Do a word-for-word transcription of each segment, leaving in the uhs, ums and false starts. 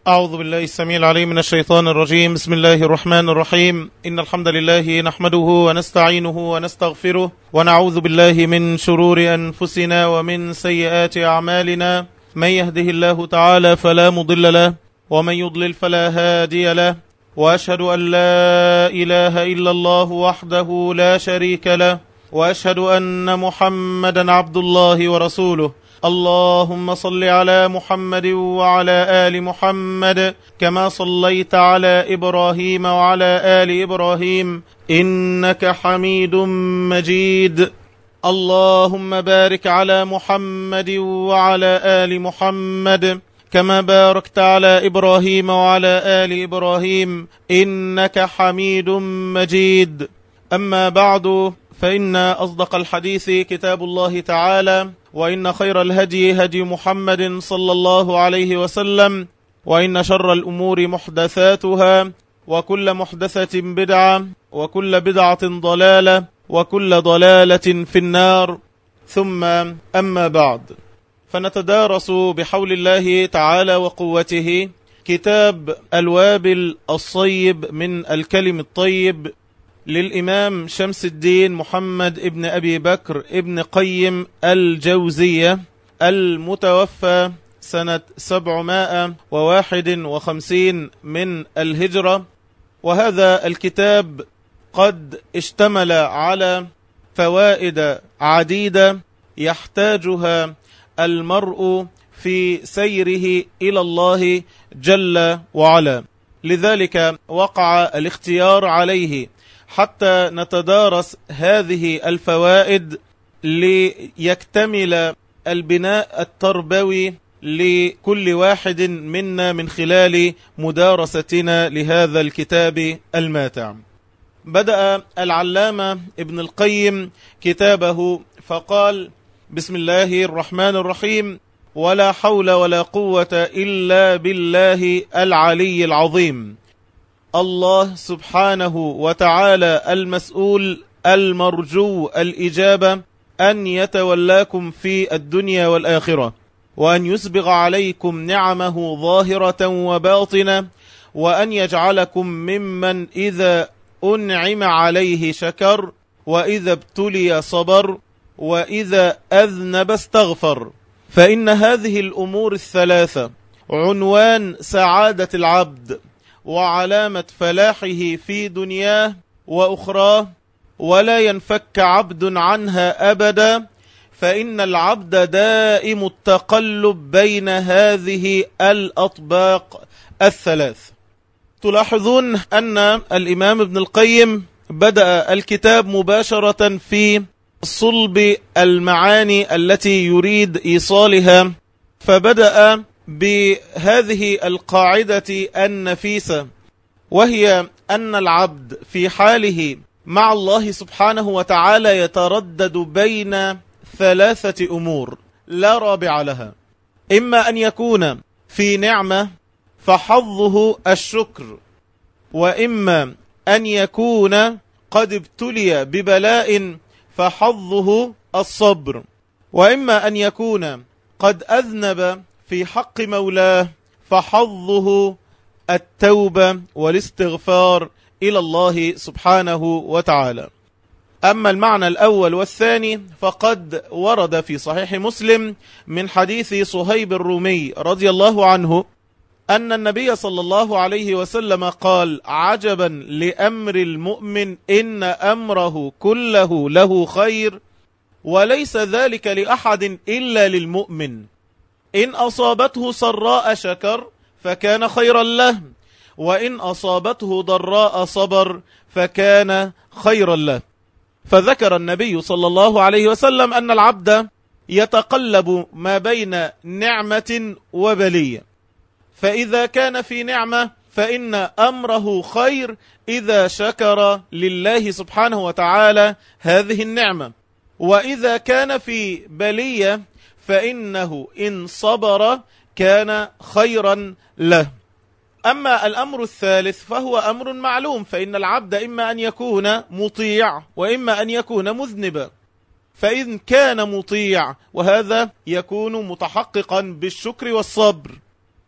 أعوذ بالله السميع العليم من الشيطان الرجيم. بسم الله الرحمن الرحيم. إن الحمد لله نحمده ونستعينه ونستغفره ونعوذ بالله من شرور أنفسنا ومن سيئات أعمالنا. من يهده الله تعالى فلا مضل له ومن يضلل فلا هادي له، وأشهد أن لا إله إلا الله وحده لا شريك له، وأشهد أن محمدا عبد الله ورسوله. اللهم صل على محمد وعلى آل محمد كما صليت على إبراهيم وعلى آل إبراهيم إنك حميد مجيد. اللهم بارك على محمد وعلى آل محمد كما باركت على إبراهيم وعلى آل إبراهيم إنك حميد مجيد. أما بعد، فإن أصدق الحديث كتاب الله تعالى، وإن خير الهدي هدي محمد صلى الله عليه وسلم، وإن شر الأمور محدثاتها، وكل محدثة بدعة، وكل بدعة ضلالة، وكل ضلالة في النار. ثم أما بعد، فنتدارس بحول الله تعالى وقوته كتاب الوابل الصيب من الكلم الطيب للإمام شمس الدين محمد ابن أبي بكر ابن قيم الجوزية، المتوفى سنة سبعمائة وواحد وخمسين من الهجرة. وهذا الكتاب قد اشتمل على فوائد عديدة يحتاجها المرء في سيره إلى الله جل وعلا، لذلك وقع الاختيار عليه حتى نتدارس هذه الفوائد ليكتمل البناء التربوي لكل واحد منا من خلال مدارستنا لهذا الكتاب الماتع. بدأ العلامة ابن القيم كتابه فقال: بسم الله الرحمن الرحيم، ولا حول ولا قوة إلا بالله العلي العظيم. الله سبحانه وتعالى المسؤول المرجو الإجابة أن يتولاكم في الدنيا والآخرة، وأن يسبغ عليكم نعمه ظاهرة وباطنة، وأن يجعلكم ممن إذا أنعم عليه شكر، وإذا ابتلي صبر، وإذا أذنب استغفر. فإن هذه الأمور الثلاثة عنوان سعادة العبد وعلامة فلاحه في دنياه وأخراه، ولا ينفك عبد عنها أبدا، فإن العبد دائم التقلب بين هذه الأطباق الثلاث. تلاحظون أن الإمام ابن القيم بدأ الكتاب مباشرة في صلب المعاني التي يريد إيصالها، فبدأ بهذه القاعدة النفيسة، وهي أن العبد في حاله مع الله سبحانه وتعالى يتردد بين ثلاثة أمور لا رابع لها. إما أن يكون في نعمة فحظه الشكر، وإما أن يكون قد ابتلي ببلاء فحظه الصبر، وإما أن يكون قد أذنب في حق مولاه فحظه التوبة والاستغفار إلى الله سبحانه وتعالى. أما المعنى الأول والثاني فقد ورد في صحيح مسلم من حديث صهيب الرومي رضي الله عنه أن النبي صلى الله عليه وسلم قال: عجبا لأمر المؤمن، إن أمره كله له خير، وليس ذلك لأحد إلا للمؤمن. إن أصابته سراء شكر فكان خيرا له، وإن أصابته ضراء صبر فكان خيرا له. فذكر النبي صلى الله عليه وسلم أن العبد يتقلب ما بين نعمة وبلية، فإذا كان في نعمة فإن أمره خير إذا شكر لله سبحانه وتعالى هذه النعمة، وإذا كان في بلية فإنه إن صبر كان خيرا له. أما الأمر الثالث فهو أمر معلوم، فإن العبد إما أن يكون مطيع وإما أن يكون مذنبا، فإن كان مطيع وهذا يكون متحققا بالشكر والصبر،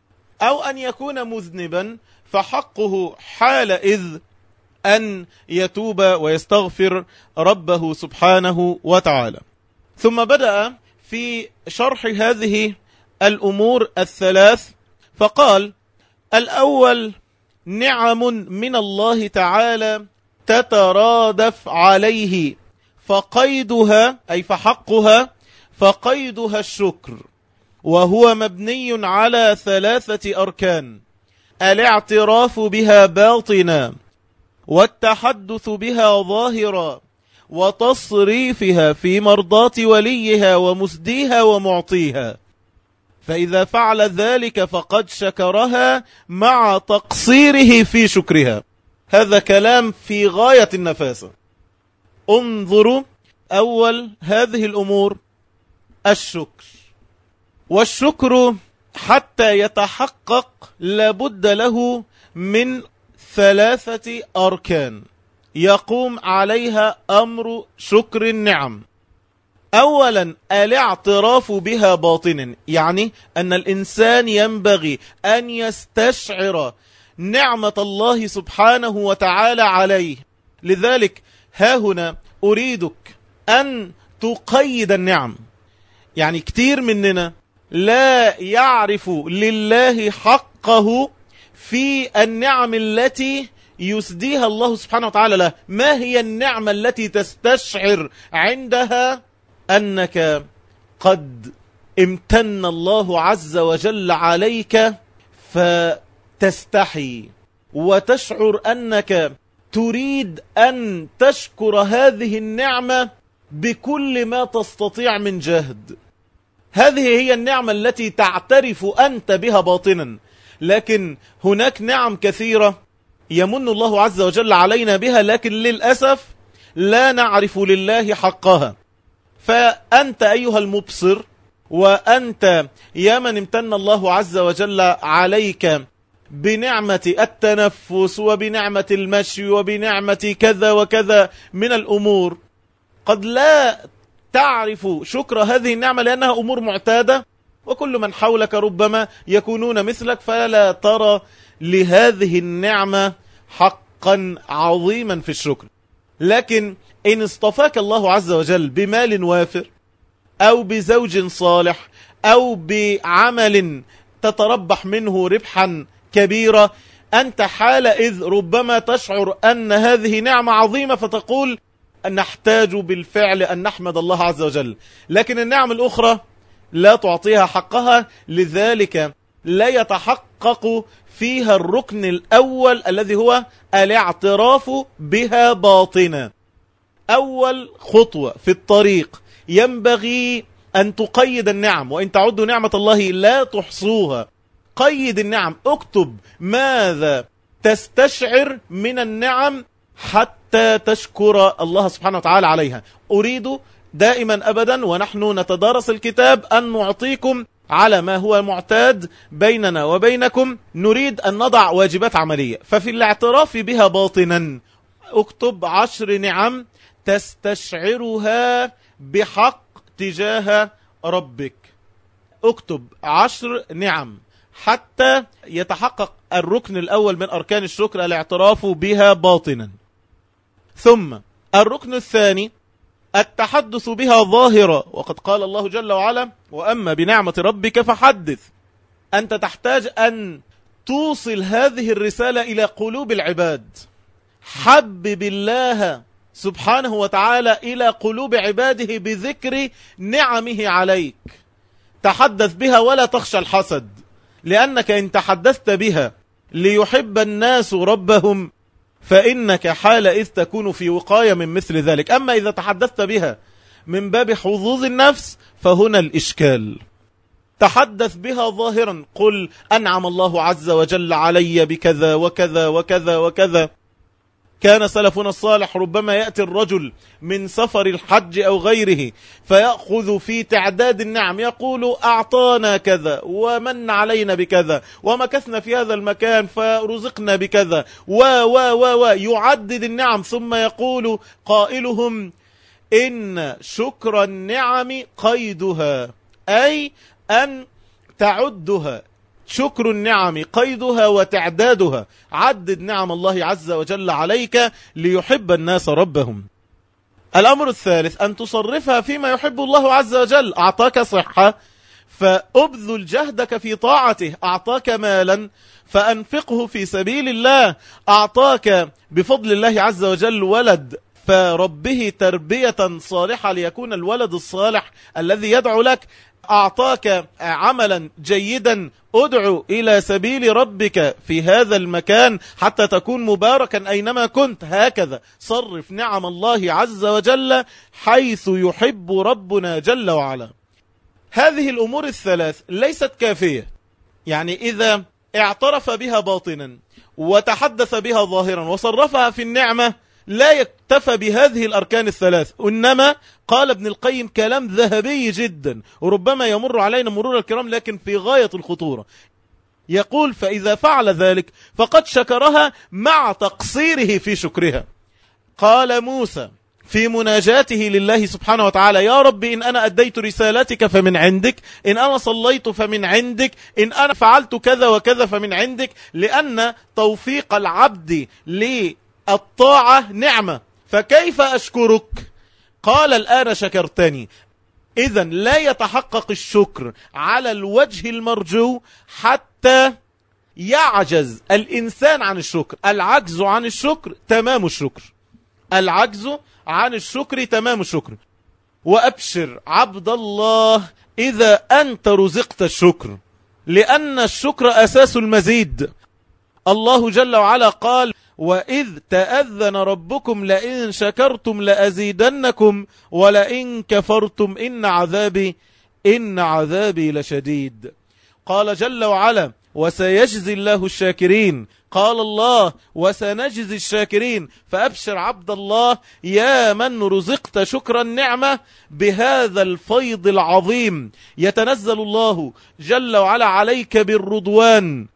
أو أن يكون مذنبا فحقه حال إذ أن يتوب ويستغفر ربه سبحانه وتعالى. ثم بدأ في شرح هذه الأمور الثلاث فقال: الأول نعم من الله تعالى تترادف عليه، فقيدها أي فحقها فقيدها الشكر، وهو مبني على ثلاثة أركان: الاعتراف بها باطنا، والتحدث بها ظاهرا، وتصريفها في مرضاة وليها ومسديها ومعطيها. فإذا فعل ذلك فقد شكرها مع تقصيره في شكرها. هذا كلام في غاية النفاسة. انظروا أول هذه الأمور الشكر. والشكر حتى يتحقق لابد له من ثلاثة أركان يقوم عليها أمر شكر النعم. أولا الاعتراف بها باطنا، يعني أن الإنسان ينبغي أن يستشعر نعمة الله سبحانه وتعالى عليه. لذلك ها هنا أريدك أن تقيد النعم. يعني كتير مننا لا يعرف لله حقه في النعم التي يسديها الله سبحانه وتعالى له. ما هي النعمة التي تستشعر عندها أنك قد امتن الله عز وجل عليك فتستحي وتشعر أنك تريد أن تشكر هذه النعمة بكل ما تستطيع من جهد؟ هذه هي النعمة التي تعترف أنت بها باطنا. لكن هناك نعم كثيرة يمن الله عز وجل علينا بها، لكن للأسف لا نعرف لله حقها. فأنت أيها المبصر، وأنت يا من امتن الله عز وجل عليك بنعمة التنفس وبنعمة المشي وبنعمة كذا وكذا من الأمور، قد لا تعرف شكر هذه النعمة لأنها أمور معتادة، وكل من حولك ربما يكونون مثلك، فلا ترى لهذه النعمة حقا عظيما في الشكر. لكن إن اصطفاك الله عز وجل بمال وافر أو بزوج صالح أو بعمل تتربح منه ربحا كبيرا، أنت حال إذ ربما تشعر أن هذه نعمة عظيمة، فتقول نحتاج بالفعل أن نحمد الله عز وجل. لكن النعم الأخرى لا تعطيها حقها، لذلك لا يتحقق فيها الركن الأول الذي هو الاعتراف بها باطنا. أول خطوة في الطريق ينبغي أن تقيد النعم، وإن تعدوا نعمة الله لا تحصوها. قيد النعم، اكتب ماذا تستشعر من النعم حتى تشكر الله سبحانه وتعالى عليها. أريد دائما أبدا ونحن نتدارس الكتاب أن نعطيكم على ما هو معتاد بيننا وبينكم، نريد أن نضع واجبات عملية. ففي الاعتراف بها باطنا اكتب عشر نعم تستشعرها بحق تجاه ربك. اكتب عشر نعم حتى يتحقق الركن الأول من أركان الشكر، الاعتراف بها باطنا. ثم الركن الثاني التحدث بها ظاهرة، وقد قال الله جل وعلا: وأما بنعمة ربك فحدث. أنت تحتاج أن توصل هذه الرسالة إلى قلوب العباد. حبب الله سبحانه وتعالى إلى قلوب عباده بذكر نعمه عليك. تحدث بها ولا تخشى الحسد، لأنك إن تحدثت بها ليحب الناس ربهم فإنك حال إذ تكون في وقاية من مثل ذلك. أما إذا تحدثت بها من باب حظوظ النفس فهنا الإشكال. تحدث بها ظاهرا، قل أنعم الله عز وجل علي بكذا وكذا وكذا وكذا. كان سلفنا الصالح ربما يأتي الرجل من سفر الحج أو غيره فيأخذ في تعداد النعم، يقول أعطانا كذا ومن علينا بكذا ومكثنا في هذا المكان فرزقنا بكذا و و و و يعدد النعم، ثم يقول قائلهم: إن شكر النعم قيدها، أي أن تعدها شكر النعم قيدها وتعدادها، عدد نعم الله عز وجل عليك ليحب الناس ربهم. الأمر الثالث أن تصرفها فيما يحب الله عز وجل. أعطاك صحة فأبذل جهدك في طاعته، أعطاك مالا فأنفقه في سبيل الله، أعطاك بفضل الله عز وجل ولد فربه تربية صالحة ليكون الولد الصالح الذي يدعو لك، أعطاك عملا جيدا أدعو إلى سبيل ربك في هذا المكان حتى تكون مباركا أينما كنت. هكذا صرف نعم الله عز وجل حيث يحب ربنا جل وعلا. هذه الأمور الثلاث ليست كافية، يعني إذا اعترف بها باطنا وتحدث بها ظاهرا وصرفها في النعمة لا يكتفى بهذه الأركان الثلاث. إنما قال ابن القيم كلام ذهبي جدا وربما يمر علينا مرور الكرام لكن في غاية الخطورة. يقول فإذا فعل ذلك فقد شكرها مع تقصيره في شكرها. قال موسى في مناجاته لله سبحانه وتعالى: يا رب إن أنا أديت رسالتك فمن عندك، إن أنا صليت فمن عندك، إن أنا فعلت كذا وكذا فمن عندك، لأن توفيق العبد للطاعة نعمة، فكيف أشكرك؟ قال الآن شكرتني. إذن لا يتحقق الشكر على الوجه المرجو حتى يعجز الإنسان عن الشكر. العجز عن الشكر تمام الشكر، العجز عن الشكر تمام الشكر. وأبشر عبد الله إذا أنت رزقت الشكر، لأن الشكر أساس المزيد. الله جل وعلا قال: وإذ تأذن ربكم لئن شكرتم لأزيدنكم ولئن كفرتم إن عذابي إن عذابي لشديد. قال جل وعلا: وسيجزي الله الشاكرين. قال الله: وسنجزي الشاكرين. فأبشر عبد الله يا من رزقت شكر النعمة بهذا الفيض العظيم، يتنزل الله جل وعلا عليك بالرضوان.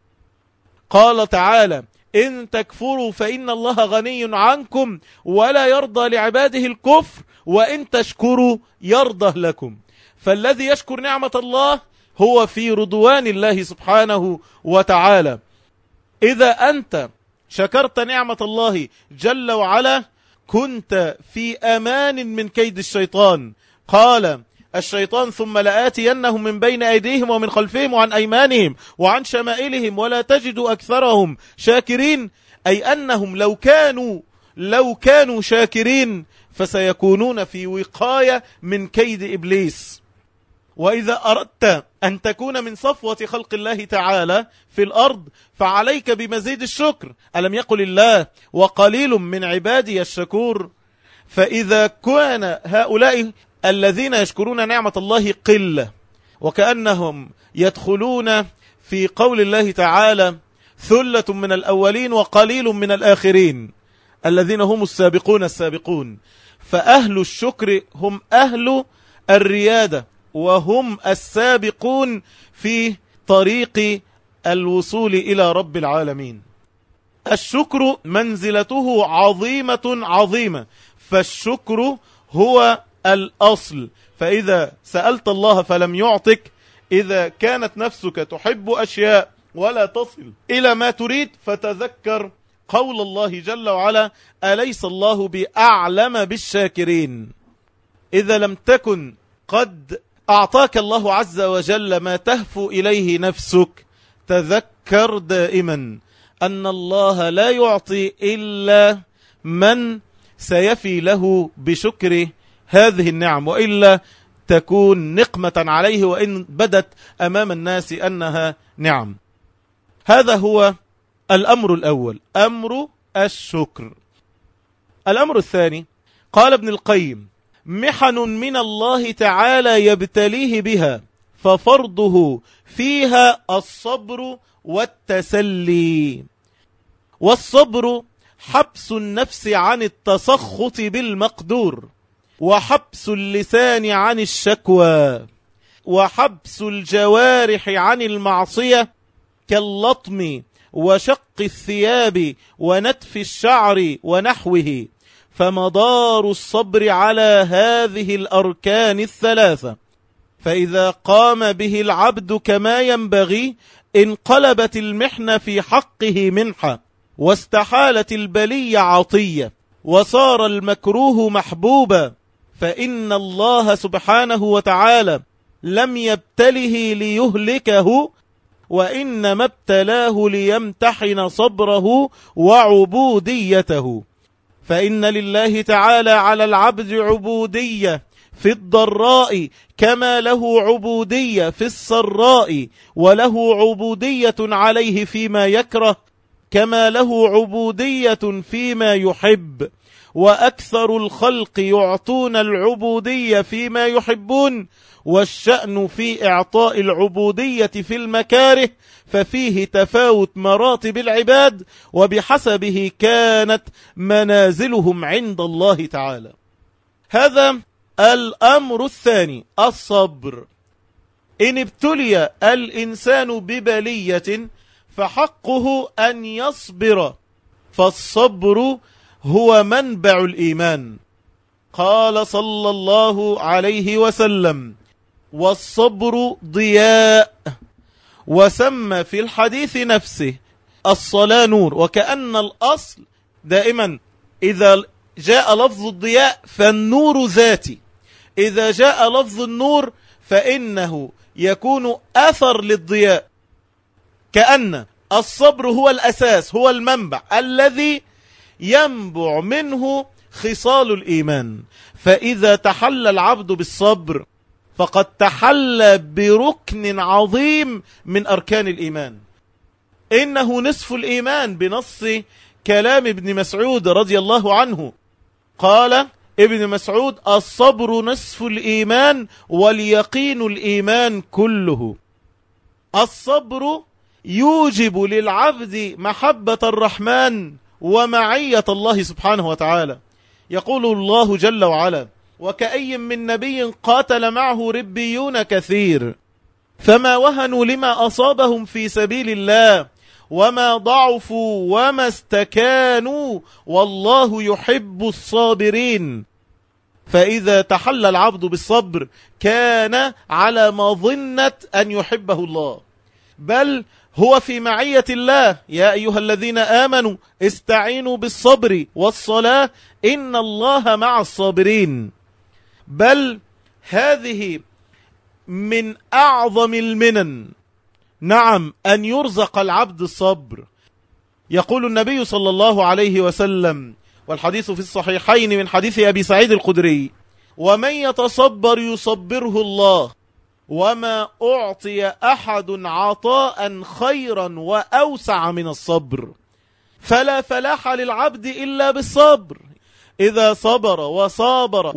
قال تعالى: إن تكفروا فإن الله غني عنكم ولا يرضى لعباده الكفر وإن تشكروا يرضى لكم. فالذي يشكر نعمة الله هو في رضوان الله سبحانه وتعالى. إذا أنت شكرت نعمة الله جل وعلا كنت في أمان من كيد الشيطان. قال الشيطان: ثم لآتينهم من بين أيديهم ومن خلفهم وعن أيمانهم وعن شمائلهم ولا تجد أكثرهم شاكرين. أي أنهم لو كانوا لو كانوا شاكرين فسيكونون في وقاية من كيد إبليس. وإذا أردت أن تكون من صفوة خلق الله تعالى في الأرض فعليك بمزيد الشكر. ألم يقل الله: وقليل من عبادي الشكور؟ فإذا كان هؤلاء الذين يشكرون نعمة الله قلة، وكأنهم يدخلون في قول الله تعالى: ثلة من الأولين وقليل من الآخرين، الذين هم السابقون السابقون. فأهل الشكر هم أهل الريادة وهم السابقون في طريق الوصول إلى رب العالمين. الشكر منزلته عظيمة عظيمة، فالشكر هو الأصل. فإذا سألت الله فلم يعطك، إذا كانت نفسك تحب أشياء ولا تصل إلى ما تريد، فتذكر قول الله جل وعلا: أليس الله بأعلم بالشاكرين؟ إذا لم تكن قد أعطاك الله عز وجل ما تهفو إليه نفسك، تذكر دائما أن الله لا يعطي إلا من سيفي له بشكر هذه النعم، وإلا تكون نقمة عليه وإن بدت أمام الناس أنها نعم. هذا هو الأمر الأول، أمر الشكر. الأمر الثاني، قال ابن القيم: محن من الله تعالى يبتليه بها، ففرضه فيها الصبر والتسلي. والصبر حبس النفس عن التسخط بالمقدور، وحبس اللسان عن الشكوى، وحبس الجوارح عن المعصية كاللطم وشق الثياب ونتف الشعر ونحوه. فمدار الصبر على هذه الأركان الثلاثة، فإذا قام به العبد كما ينبغي انقلبت المحنة في حقه منحة، واستحالت البلية عطية، وصار المكروه محبوبا، فإن الله سبحانه وتعالى لم يبتله ليهلكه، وإنما ابتلاه ليمتحن صبره وعبوديته. فإن لله تعالى على العبد عبودية في الضراء كما له عبودية في السراء، وله عبودية عليه فيما يكره كما له عبودية فيما يحب، وأكثر الخلق يعطون العبودية فيما يحبون، والشأن في إعطاء العبودية في المكاره، ففيه تفاوت مراتب العباد وبحسبه كانت منازلهم عند الله تعالى. هذا الأمر الثاني، الصبر. إن ابتلي الإنسان ببلية فحقه أن يصبر، فالصبر هو منبع الإيمان. قال صلى الله عليه وسلم: والصبر ضياء. وسمى في الحديث نفسه الصلاة نور، وكأن الأصل دائما إذا جاء لفظ الضياء فالنور ذاتي، إذا جاء لفظ النور فإنه يكون أثر للضياء، كأن الصبر هو الأساس، هو المنبع الذي ينبع منه خصال الإيمان. فإذا تحلى العبد بالصبر فقد تحلى بركن عظيم من أركان الإيمان، إنه نصف الإيمان بنص كلام ابن مسعود رضي الله عنه. قال ابن مسعود: الصبر نصف الإيمان واليقين الإيمان كله. الصبر يوجب للعبد محبة الرحمن ومعية الله سبحانه وتعالى. يقول الله جل وعلا: وكأي من نبي قاتل معه ربيون كثير فما وهنوا لما أصابهم في سبيل الله وما ضعفوا وما استكانوا والله يحب الصابرين. فإذا تحلى العبد بالصبر كان على مظنة أن يحبه الله، بل هو في معية الله. يا أيها الذين آمنوا استعينوا بالصبر والصلاة إن الله مع الصابرين. بل هذه من أعظم المنن، نعم، أن يرزق العبد الصبر. يقول النبي صلى الله عليه وسلم، والحديث في الصحيحين من حديث أبي سعيد الخدري: ومن يتصبر يصبره الله، وما أعطي أحد عطاء خيرا وأوسع من الصبر، فلا فلاح للعبد إلا بالصبر. إذا صبر وصابر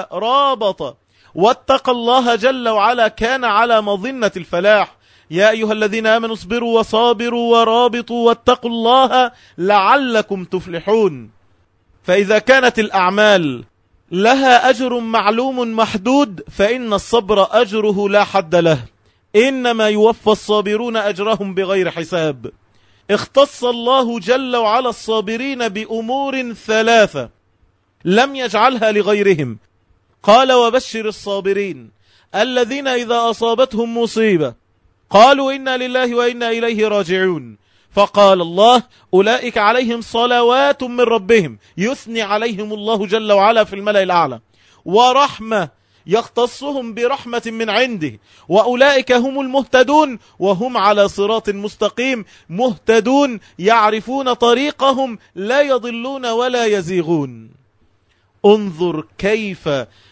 ورابط واتقى الله جل وعلا كان على مظنة الفلاح. يا أيها الذين آمنوا اصبروا وصابروا ورابطوا واتقوا الله لعلكم تفلحون. فإذا كانت الأعمال لها أجر معلوم محدود فإن الصبر أجره لا حد له، إنما يوفى الصابرون أجرهم بغير حساب. اختص الله جل وعلا الصابرين بأمور ثلاثة لم يجعلها لغيرهم. قال: وبشر الصابرين الذين إذا أصابتهم مصيبة قالوا إنا لله وإنا إليه راجعون، فقال الله: أولئك عليهم صلوات من ربهم، يثني عليهم الله جل وعلا في الملأ الأعلى، ورحمة يختصهم برحمة من عنده، وأولئك هم المهتدون، وهم على صراط مستقيم مهتدون يعرفون طريقهم لا يضلون ولا يزيغون. انظر كيف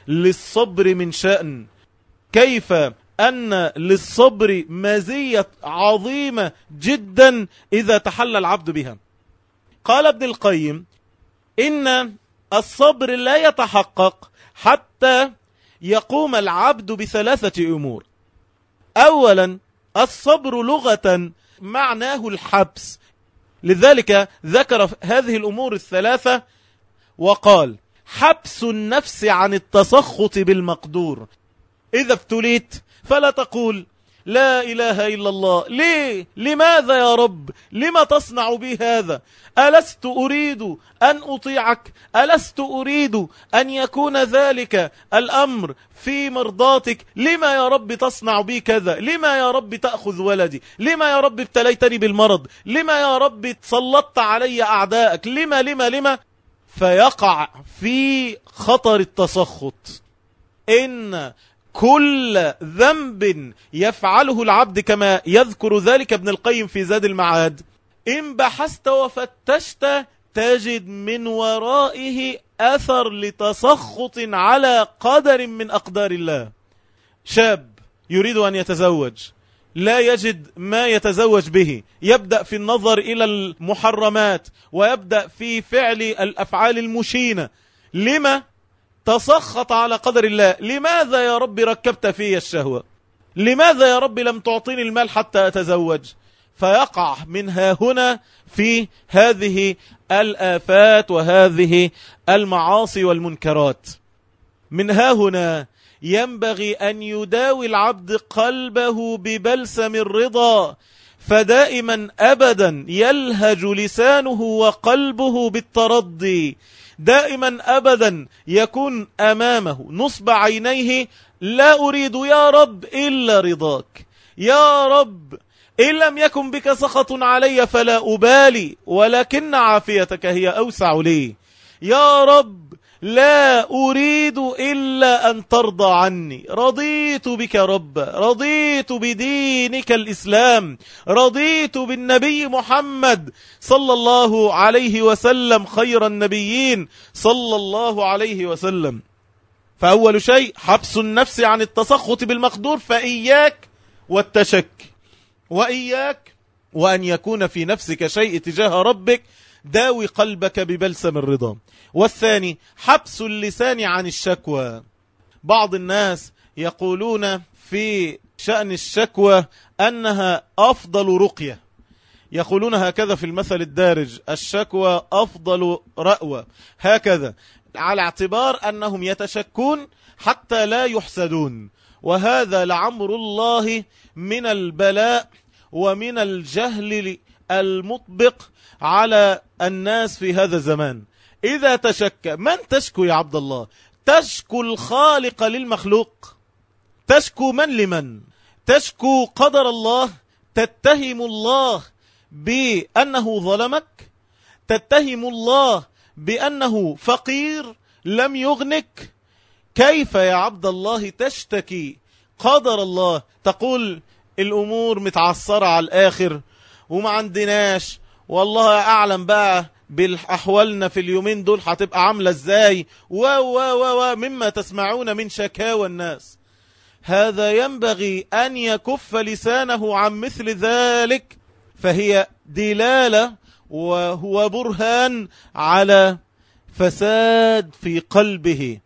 للصبر من شأن، كيف أن للصبر مزية عظيمة جدا إذا تحلى العبد بها. قال ابن القيم: إن الصبر لا يتحقق حتى يقوم العبد بثلاثة أمور. أولا، الصبر لغة معناه الحبس، لذلك ذكر هذه الأمور الثلاثة وقال: حبس النفس عن التسخط بالمقدور. إذا ابتليت فلا تقول لا إله إلا الله. ليه؟ لماذا يا رب؟ لما تصنع بي هذا؟ ألست أريد أن أطيعك؟ ألست أريد أن يكون ذلك الأمر في مرضاتك؟ لما يا رب تصنع بي كذا؟ لما يا رب تأخذ ولدي؟ لما يا رب ابتليتني بالمرض؟ لما يا رب تسلطت علي أعداءك؟ لما لما لما فيقع في خطر التسخط. إن كل ذنب يفعله العبد كما يذكر ذلك ابن القيم في زاد المعاد، إن بحثت وفتشت تجد من ورائه أثر لتسخط على قدر من أقدار الله. شاب يريد أن يتزوج لا يجد ما يتزوج به، يبدأ في النظر إلى المحرمات ويبدأ في فعل الأفعال المشينة. لما؟ تسخط على قدر الله. لماذا يا رب ركبت في الشهوة؟ لماذا يا رب لم تعطيني المال حتى أتزوج؟ فيقع منها هنا في هذه الآفات وهذه المعاصي والمنكرات. منها هنا ينبغي أن يداوي العبد قلبه ببلسم الرضا، فدائما أبدا يلهج لسانه وقلبه بالترضي. دائما أبدا يكون أمامه نصب عينيه لا أريد يا رب إلا رضاك، يا رب إن لم يكن بك سخط علي فلا أبالي، ولكن عافيتك هي أوسع لي. يا رب لا أريد إلا أن ترضى عني، رضيت بك رب، رضيت بدينك الإسلام، رضيت بالنبي محمد صلى الله عليه وسلم خير النبيين صلى الله عليه وسلم. فأول شيء حبس النفس عن التسخط بالمقدور، فإياك والتشك، وإياك وأن يكون في نفسك شيء تجاه ربك. داوي قلبك ببلسم الرضا. والثاني حبس اللسان عن الشكوى. بعض الناس يقولون في شأن الشكوى أنها أفضل رقية، يقولون هكذا في المثل الدارج: الشكوى أفضل رأوة، هكذا على اعتبار أنهم يتشكون حتى لا يحسدون. وهذا لعمر الله من البلاء ومن الجهل المطبق على الناس في هذا الزمان. إذا تشكى، من تشكو يا عبد الله؟ تشكو الخالق للمخلوق؟ تشكو من لمن؟ تشكو قدر الله؟ تتهم الله بأنه ظلمك؟ تتهم الله بأنه فقير لم يغنك؟ كيف يا عبد الله تشتكي قدر الله؟ تقول الأمور متعصرة على الآخر وما عندناش، والله أعلم بقى بالأحوالنا في اليومين دول هتبقى عاملة ازاي، و و و مما تسمعون من شكاوى الناس. هذا ينبغي أن يكف لسانه عن مثل ذلك، فهي دلالة وهو برهان على فساد في قلبه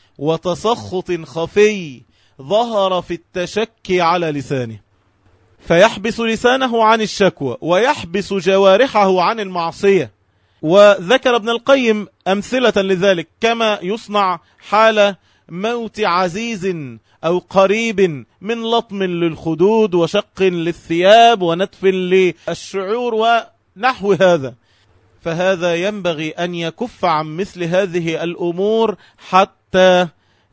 وتسخط خفي ظهر في التشكي على لسانه. فيحبس لسانه عن الشكوى ويحبس جوارحه عن المعصية. وذكر ابن القيم أمثلة لذلك، كما يصنع حال موت عزيز أو قريب من لطم للخدود وشق للثياب ونتف للشعور ونحو هذا. فهذا ينبغي أن يكف عن مثل هذه الأمور حتى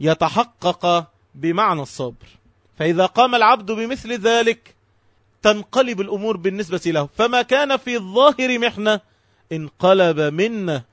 يتحقق بمعنى الصبر. فإذا قام العبد بمثل ذلك تنقلب الأمور بالنسبة له، فما كان في الظاهر محنة انقلب منه،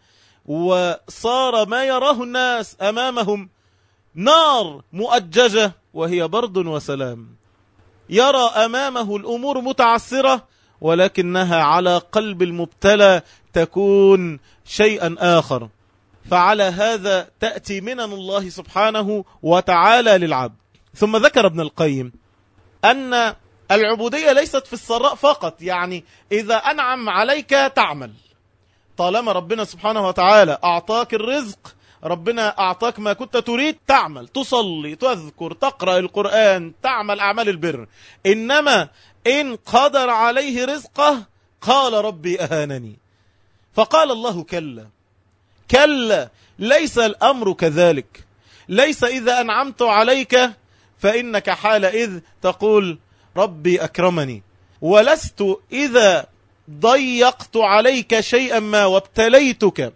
وصار ما يراه الناس أمامهم نار مؤججة وهي برد وسلام. يرى أمامه الأمور متعسرة ولكنها على قلب المبتلى تكون شيئا آخر. فعلى هذا تأتي منن الله سبحانه وتعالى للعبد. ثم ذكر ابن القيم أن العبودية ليست في السراء فقط، يعني إذا أنعم عليك تعمل، طالما ربنا سبحانه وتعالى أعطاك الرزق، ربنا أعطاك ما كنت تريد، تعمل، تصلي، تذكر، تقرأ القرآن، تعمل أعمال البر. إنما إن قدر عليه رزقه قال ربي أهانني، فقال الله كلا كلا، ليس الأمر كذلك. ليس إذا أنعمت عليك فإنك حالئذ تقول ربي أكرمني، ولست إذا ضيقت عليك شيئا ما وابتليتك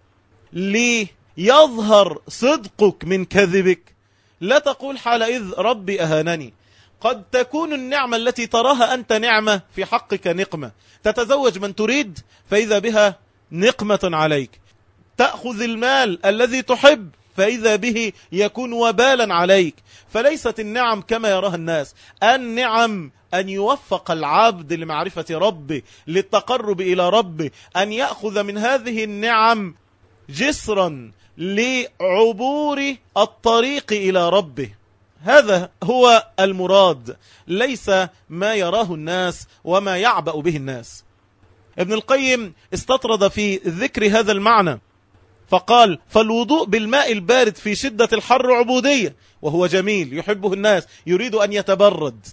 ليظهر صدقك من كذبك لا تقول حالئذ ربي أهانني. قد تكون النعمة التي تراها أنت نعمة في حقك نقمة، تتزوج من تريد فإذا بها نقمة عليك، تأخذ المال الذي تحب فإذا به يكون وبالا عليك. فليست النعم كما يراها الناس، النعم أن يوفق العبد لمعرفة ربه، للتقرب إلى ربه، أن يأخذ من هذه النعم جسرا لعبور الطريق إلى ربه. هذا هو المراد، ليس ما يراه الناس وما يعبأ به الناس. ابن القيم استطرد في ذكر هذا المعنى فقال: فالوضوء بالماء البارد في شدة الحر عبودية، وهو جميل يحبه الناس، يريد أن يتبرد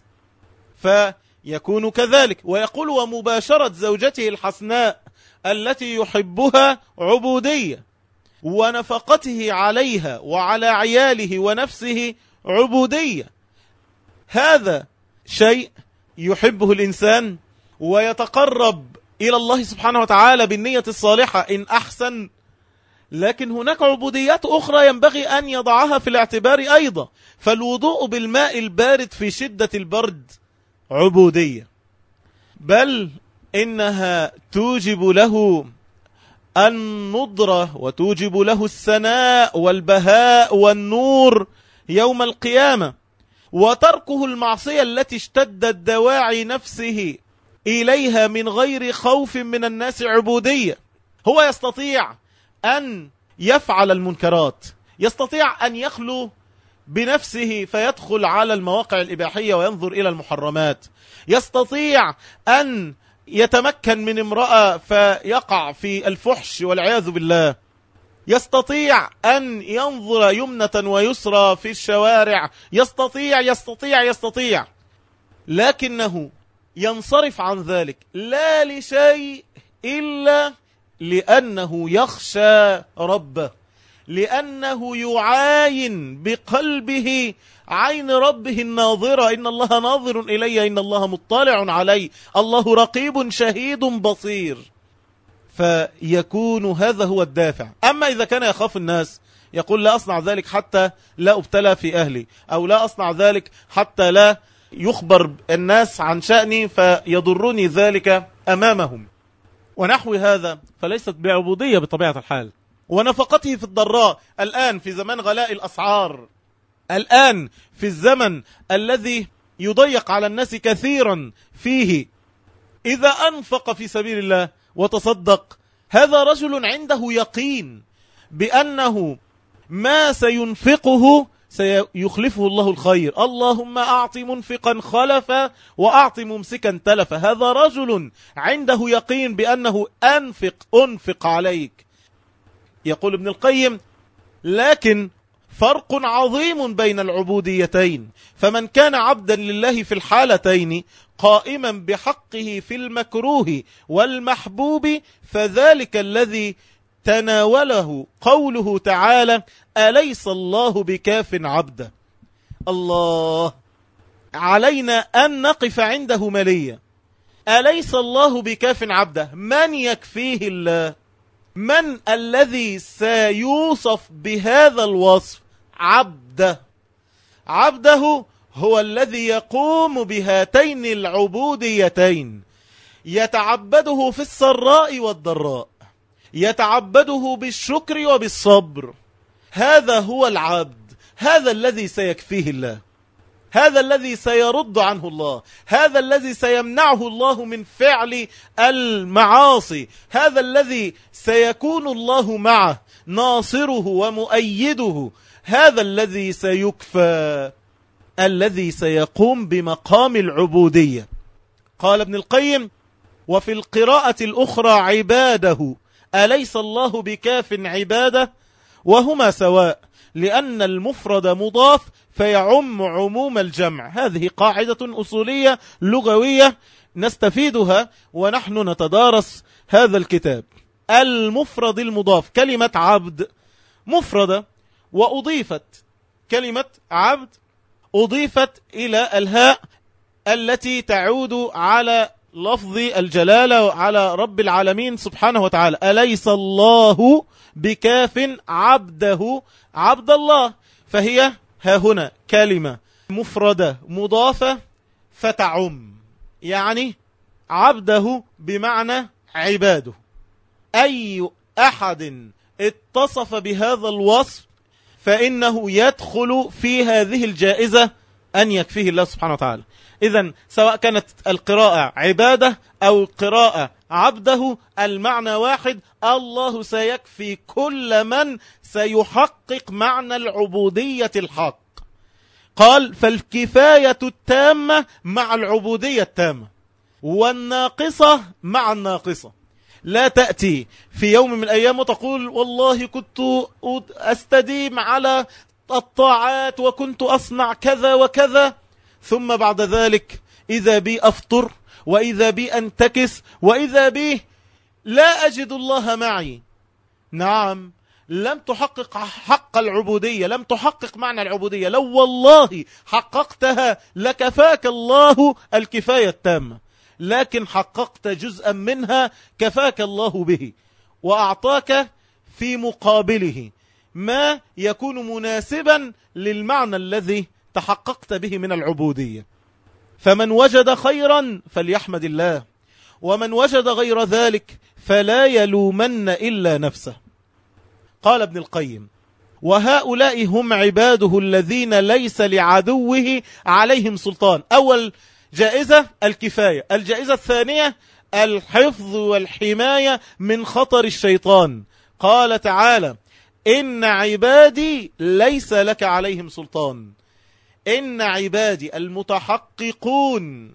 فيكون كذلك. ويقول: ومباشرة زوجته الحسناء التي يحبها عبودية، ونفقته عليها وعلى عياله ونفسه عبودية. هذا شيء يحبه الإنسان ويتقرب إلى الله سبحانه وتعالى بالنية الصالحة إن أحسن، لكن هناك عبوديات أخرى ينبغي أن يضعها في الاعتبار أيضا. فالوضوء بالماء البارد في شدة البرد عبودية، بل إنها توجب له النضرة وتوجب له السناء والبهاء والنور يوم القيامة. وتركه المعصية التي اشتدت دواعي نفسه إليها من غير خوف من الناس عبودية. هو يستطيع أن يفعل المنكرات، يستطيع أن يخلو بنفسه فيدخل على المواقع الإباحية وينظر إلى المحرمات، يستطيع أن يتمكن من امرأة فيقع في الفحش والعياذ بالله، يستطيع أن ينظر يمنة ويسرى في الشوارع، يستطيع يستطيع يستطيع لكنه ينصرف عن ذلك لا لشيء إلا لأنه يخشى ربه، لأنه يعاين بقلبه عين ربه الناظرة. إن الله ناظر إلي، إن الله مطلع علي، الله رقيب شهيد بصير. فيكون هذا هو الدافع. أما إذا كان يخاف الناس يقول: لا أصنع ذلك حتى لا أبتلى في أهلي، أو لا أصنع ذلك حتى لا يخبر الناس عن شأني فيضرني ذلك أمامهم، ونحو هذا، فليست بعبودية بطبيعة الحال. ونفقته في الضراء الآن في زمان غلاء الأسعار، الآن في الزمن الذي يضيق على الناس كثيرا فيه، إذا أنفق في سبيل الله وتصدق، هذا رجل عنده يقين بأنه ما سينفقه سيخلفه الله الخير. اللهم أعط منفقا خلفا وأعط ممسكا تلفا. هذا رجل عنده يقين بأنه أنفق أنفق عليك. يقول ابن القيم: لكن فرق عظيم بين العبوديتين، فمن كان عبدا لله في الحالتين قائما بحقه في المكروه والمحبوب فذلك الذي تناوله قوله تعالى: أليس الله بكاف عبده. الله علينا أن نقف عنده مليا. أليس الله بكاف عبده؟ من يكفيه الله؟ من الذي سيوصف بهذا الوصف؟ عبده. عبده هو الذي يقوم بهاتين العبوديتين، يتعبده في السراء والضراء، يتعبده بالشكر وبالصبر. هذا هو العبد، هذا الذي سيكفيه الله، هذا الذي سيرد عنه الله، هذا الذي سيمنعه الله من فعل المعاصي، هذا الذي سيكون الله معه ناصره ومؤيده، هذا الذي سيكفى، الذي سيقوم بمقام العبودية. قال ابن القيم: وفي القراءة الأخرى عباده أليس الله بكاف عباده، وهما سواء، لأن المفرد مضاف فيعم عموم الجمع. هذه قاعدة أصولية لغوية نستفيدها ونحن نتدارس هذا الكتاب. المفرد المضاف، كلمة عبد مفردة وأضيفت، كلمة عبد أضيفت إلى الهاء التي تعود على لفظ الجلالة على رب العالمين سبحانه وتعالى. أليس الله بكاف عبده عبد الله، فهي ها هنا كلمة مفردة مضافة فتعم، يعني عبده بمعنى عباده. أي أحد اتصف بهذا الوصف فإنه يدخل في هذه الجائزة أن يكفيه الله سبحانه وتعالى. إذن سواء كانت القراءة عبادة أو القراءة عبده، المعنى واحد، الله سيكفي كل من سيحقق معنى العبودية الحق. قال فالكفاية التامة مع العبودية التامة، والناقصة مع الناقصة. لا تأتي في يوم من الأيام وتقول والله كنت أستديم على الطاعات وكنت أصنع كذا وكذا، ثم بعد ذلك إذا بي أفطر وإذا بي أنتكس وإذا بي لا أجد الله معي. نعم، لم تحقق حق العبودية، لم تحقق معنى العبودية. لو والله حققتها لكفاك الله الكفاية التامة، لكن حققت جزءا منها كفاك الله به، وأعطاك في مقابله ما يكون مناسبا للمعنى الذي تحققت به من العبودية. فمن وجد خيرا فليحمد الله، ومن وجد غير ذلك فلا يلومن إلا نفسه. قال ابن القيم وهؤلاء هم عباده الذين ليس لعدوه عليهم سلطان. أول جائزة الكفاية، الجائزة الثانية الحفظ والحماية من خطر الشيطان. قال تعالى إن عبادي ليس لك عليهم سلطان. إن عبادي المتحققون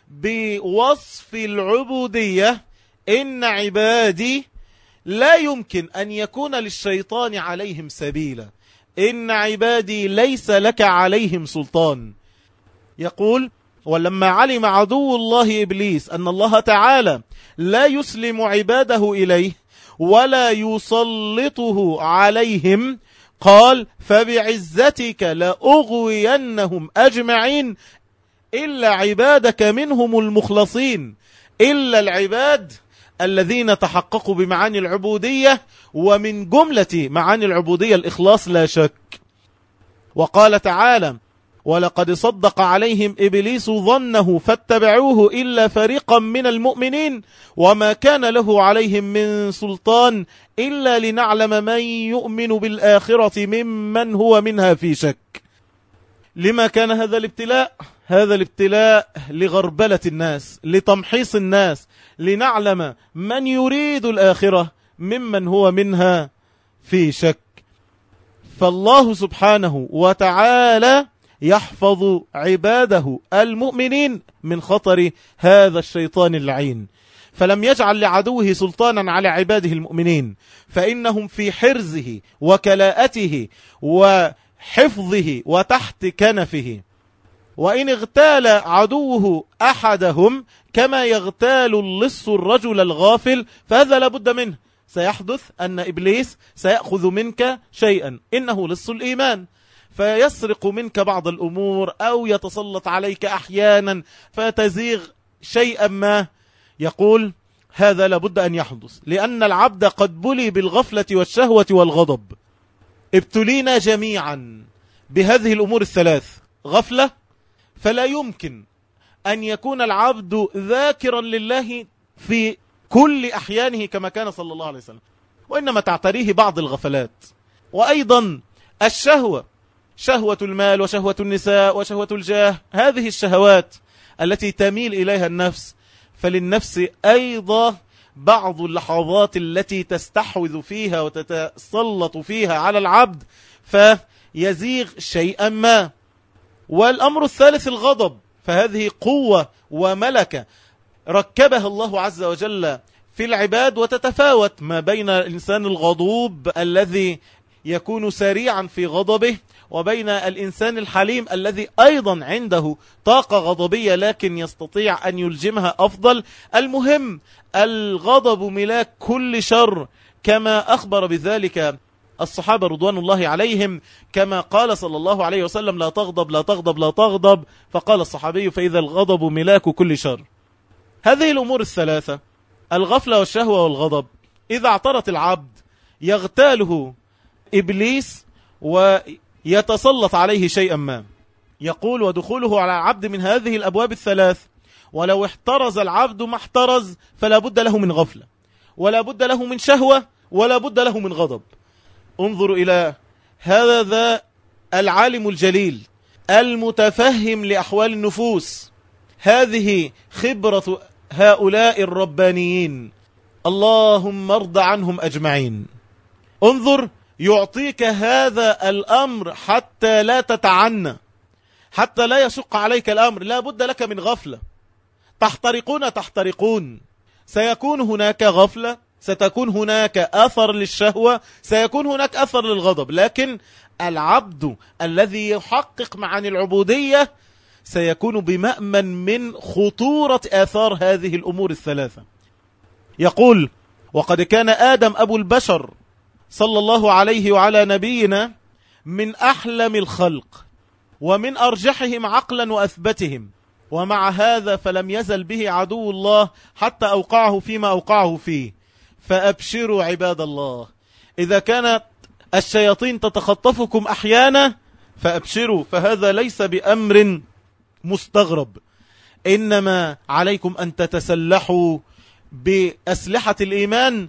بوصف العبودية، إن عبادي لا يمكن أن يكون للشيطان عليهم سبيلا. إن عبادي ليس لك عليهم سلطان. يقول ولما علم عدو الله إبليس أن الله تعالى لا يسلم عباده إليه ولا يسلطه عليهم، قال فبعزتك لأغوينهم أجمعين إلا عبادك منهم المخلصين. إلا العباد الذين تحققوا بمعاني العبودية، ومن جملة معاني العبودية الإخلاص لا شك. وقال تعالى ولقد صدق عليهم إبليس ظنه فاتبعوه إلا فريقا من المؤمنين وما كان له عليهم من سلطان إلا لنعلم من يؤمن بالآخرة ممن هو منها في شك. لما كان هذا الابتلاء؟ هذا الابتلاء لغربلة الناس، لتمحيص الناس، لنعلم من يريد الآخرة ممن هو منها في شك. فالله سبحانه وتعالى يحفظ عباده المؤمنين من خطر هذا الشيطان اللعين، فلم يجعل لعدوه سلطانا على عباده المؤمنين، فإنهم في حرزه وكلاءته وحفظه وتحت كنفه. وإن اغتال عدوه أحدهم كما يغتال اللص الرجل الغافل فهذا لابد منه. سيحدث أن إبليس سيأخذ منك شيئا، إنه لص الإيمان، فيسرق منك بعض الأمور أو يتسلط عليك أحيانا فتزيغ شيئا ما. يقول هذا لابد أن يحدث، لأن العبد قد بلي بالغفلة والشهوة والغضب. ابتلينا جميعا بهذه الأمور الثلاث. غفلة، فلا يمكن أن يكون العبد ذاكرا لله في كل أحيانه كما كان صلى الله عليه وسلم، وإنما تعتريه بعض الغفلات. وأيضا الشهوة، شهوة المال وشهوة النساء وشهوة الجاه، هذه الشهوات التي تميل إليها النفس، فللنفس أيضا بعض اللحظات التي تستحوذ فيها وتتسلط فيها على العبد فيزيغ شيئا ما. والأمر الثالث الغضب، فهذه قوة وملكة ركبها الله عز وجل في العباد، وتتفاوت ما بين الإنسان الغضوب الذي يكون سريعا في غضبه وبين الإنسان الحليم الذي أيضا عنده طاقة غضبية لكن يستطيع أن يلجمها أفضل. المهم الغضب ملاك كل شر كما أخبر بذلك الصحابة رضوان الله عليهم، كما قال صلى الله عليه وسلم لا تغضب لا تغضب لا تغضب، فقال الصحابي فإذا الغضب ملاك كل شر. هذه الأمور الثلاثة، الغفلة والشهوة والغضب، إذا اعترت العبد يغتاله إبليس ويتسلط عليه شيئا ما. يقول ودخوله على العبد من هذه الأبواب الثلاث، ولو احترز العبد ما احترز فلا بد له من غفلة، ولا بد له من شهوة، ولا بد له من غضب. انظروا إلى هذا العالم الجليل المتفهم لأحوال النفوس، هذه خبرة هؤلاء الربانيين، اللهم ارض عنهم أجمعين. انظر، يعطيك هذا الأمر حتى لا تتعنى، حتى لا يشق عليك الأمر. لا بد لك من غفلة. تحترقون تحترقون، سيكون هناك غفلة، ستكون هناك أثر للشهوة، سيكون هناك أثر للغضب، لكن العبد الذي يحقق معاني العبودية سيكون بمأمن من خطورة آثار هذه الأمور الثلاثة. يقول وقد كان آدم أبو البشر صلى الله عليه وعلى نبينا من أحلم الخلق ومن أرجحهم عقلا وأثبتهم، ومع هذا فلم يزل به عدو الله حتى أوقعه فيما أوقعه فيه. فأبشروا عباد الله، إذا كانت الشياطين تتخطفكم أحيانا فأبشروا، فهذا ليس بأمر مستغرب، إنما عليكم أن تتسلحوا بأسلحة الإيمان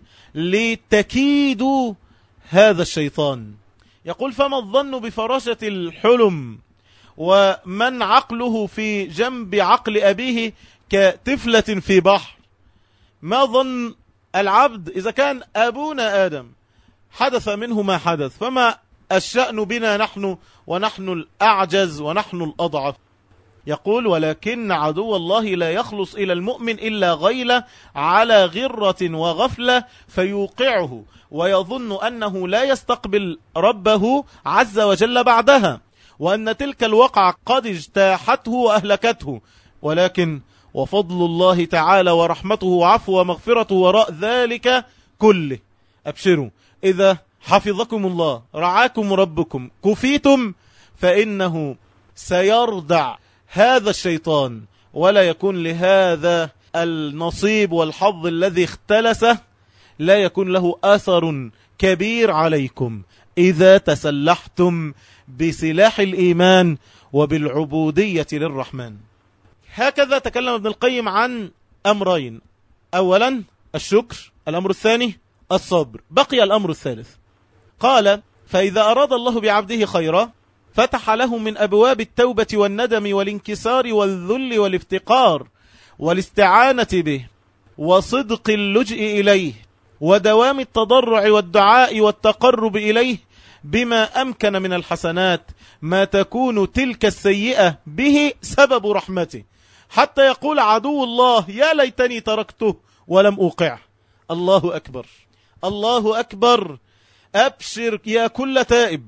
لتكيدوا هذا الشيطان. يقول فما الظن بفراشة الحلم ومن عقله في جنب عقل أبيه كطفلة في بحر؟ ما ظن العبد إذا كان أبونا آدم حدث منه ما حدث، فما الشأن بنا نحن ونحن الأعجز ونحن الأضعف؟ يقول ولكن عدو الله لا يخلص إلى المؤمن إلا غيلة على غرة وغفلة فيوقعه ويظن أنه لا يستقبل ربه عز وجل بعدها، وأن تلك الوقعة قد اجتاحته وأهلكته، ولكن وفضل الله تعالى ورحمته وعفو ومغفرته وراء ذلك كله. أبشروا، إذا حفظكم الله رعاكم ربكم كفيتم، فإنه سيردع هذا الشيطان ولا يكون لهذا النصيب والحظ الذي اختلسه، لا يكون له أثر كبير عليكم إذا تسلحتم بسلاح الإيمان وبالعبودية للرحمن. هكذا تكلم ابن القيم عن أمرين، أولا الشكر، الأمر الثاني الصبر، بقي الأمر الثالث. قال فإذا أراد الله بعبده خيرا فتح له من أبواب التوبة والندم والانكسار والذل والافتقار والاستعانة به وصدق اللجئ إليه ودوام التضرع والدعاء والتقرب إليه بما أمكن من الحسنات ما تكون تلك السيئة به سبب رحمته، حتى يقول عدو الله يا ليتني تركته ولم أوقعه. الله أكبر، الله أكبر. أبشر يا كل تائب،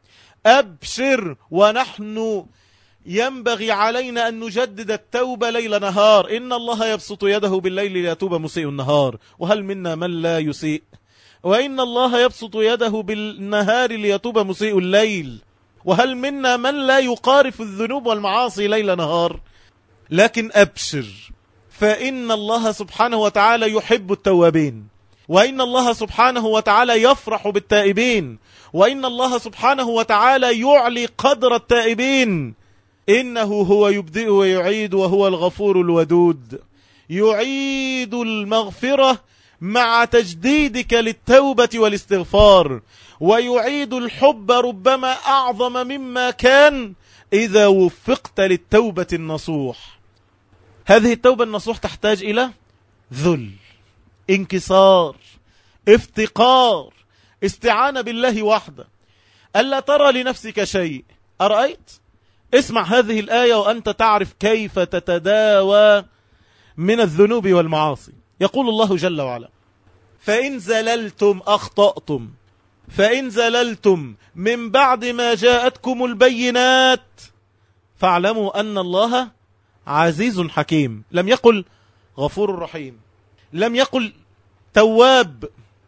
أبشر، ونحن ينبغي علينا أن نجدد التوبة ليل نهار. إن الله يبسط يده بالليل ليتوب مسيء النهار، وهل منا من لا يسيء؟ وإن الله يبسط يده بالنهار ليتوب مسيء الليل، وهل منا من لا يقارف الذنوب والمعاصي ليل نهار؟ لكن أبشر، فإن الله سبحانه وتعالى يحب التوابين، وإن الله سبحانه وتعالى يفرح بالتائبين، وإن الله سبحانه وتعالى يعلي قدر التائبين. إنه هو يبدئ ويعيد وهو الغفور الودود، يعيد المغفرة مع تجديدك للتوبة والاستغفار، ويعيد الحب ربما أعظم مما كان إذا وفقت للتوبة النصوح. هذه التوبة النصوح تحتاج إلى ذل، انكسار، افتقار، استعانة بالله وحده، ألا ترى لنفسك شيء. أرأيت؟ اسمع هذه الآية وأنت تعرف كيف تتداوى من الذنوب والمعاصي. يقول الله جل وعلا فإن زللتم أخطأتم، فإن زللتم من بعد ما جاءتكم البينات فاعلموا أن الله عزيز حكيم. لم يقل غفور رحيم، لم يقل تواب،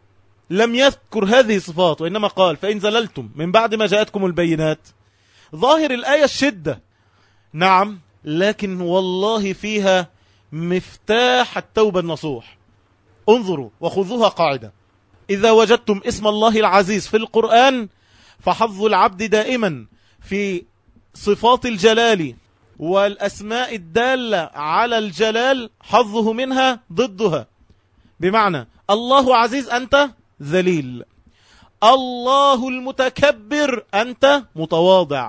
لم يذكر هذه الصفات، وإنما قال فإن زللتم من بعد ما جاءتكم البينات. ظاهر الآية الشدة، نعم، لكن والله فيها مفتاح التوبة النصوح. انظروا وخذوها قاعدة: إذا وجدتم اسم الله العزيز في القرآن فحظ العبد دائما في صفات الجلال والأسماء الدالة على الجلال حظه منها ضدها. بمعنى الله عزيز أنت ذليل، الله المتكبر أنت متواضع،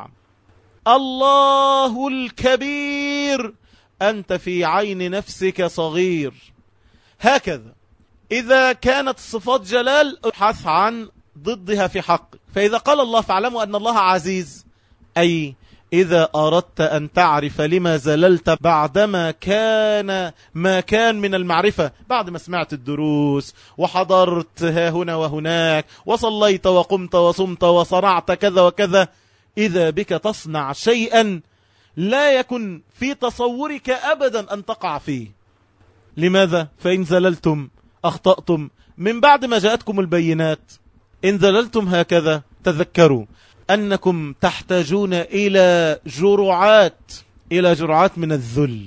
الله الكبير أنت في عين نفسك صغير. هكذا إذا كانت صفات جلال ابحث عن ضدها في حق. فإذا قال الله فاعلموا أن الله عزيز، أي إذا أردت أن تعرف لما زللت بعدما كان ما كان من المعرفة، بعد ما سمعت الدروس وحضرت ها هنا وهناك وصليت وقمت وصمت وصنعت كذا وكذا، إذا بك تصنع شيئا لا يكن في تصورك أبدا أن تقع فيه. لماذا؟ فإن زللتم أخطأتم من بعد ما جاءتكم البينات. إن زللتم هكذا تذكروا أنكم تحتاجون إلى جرعات إلى جرعات من الذل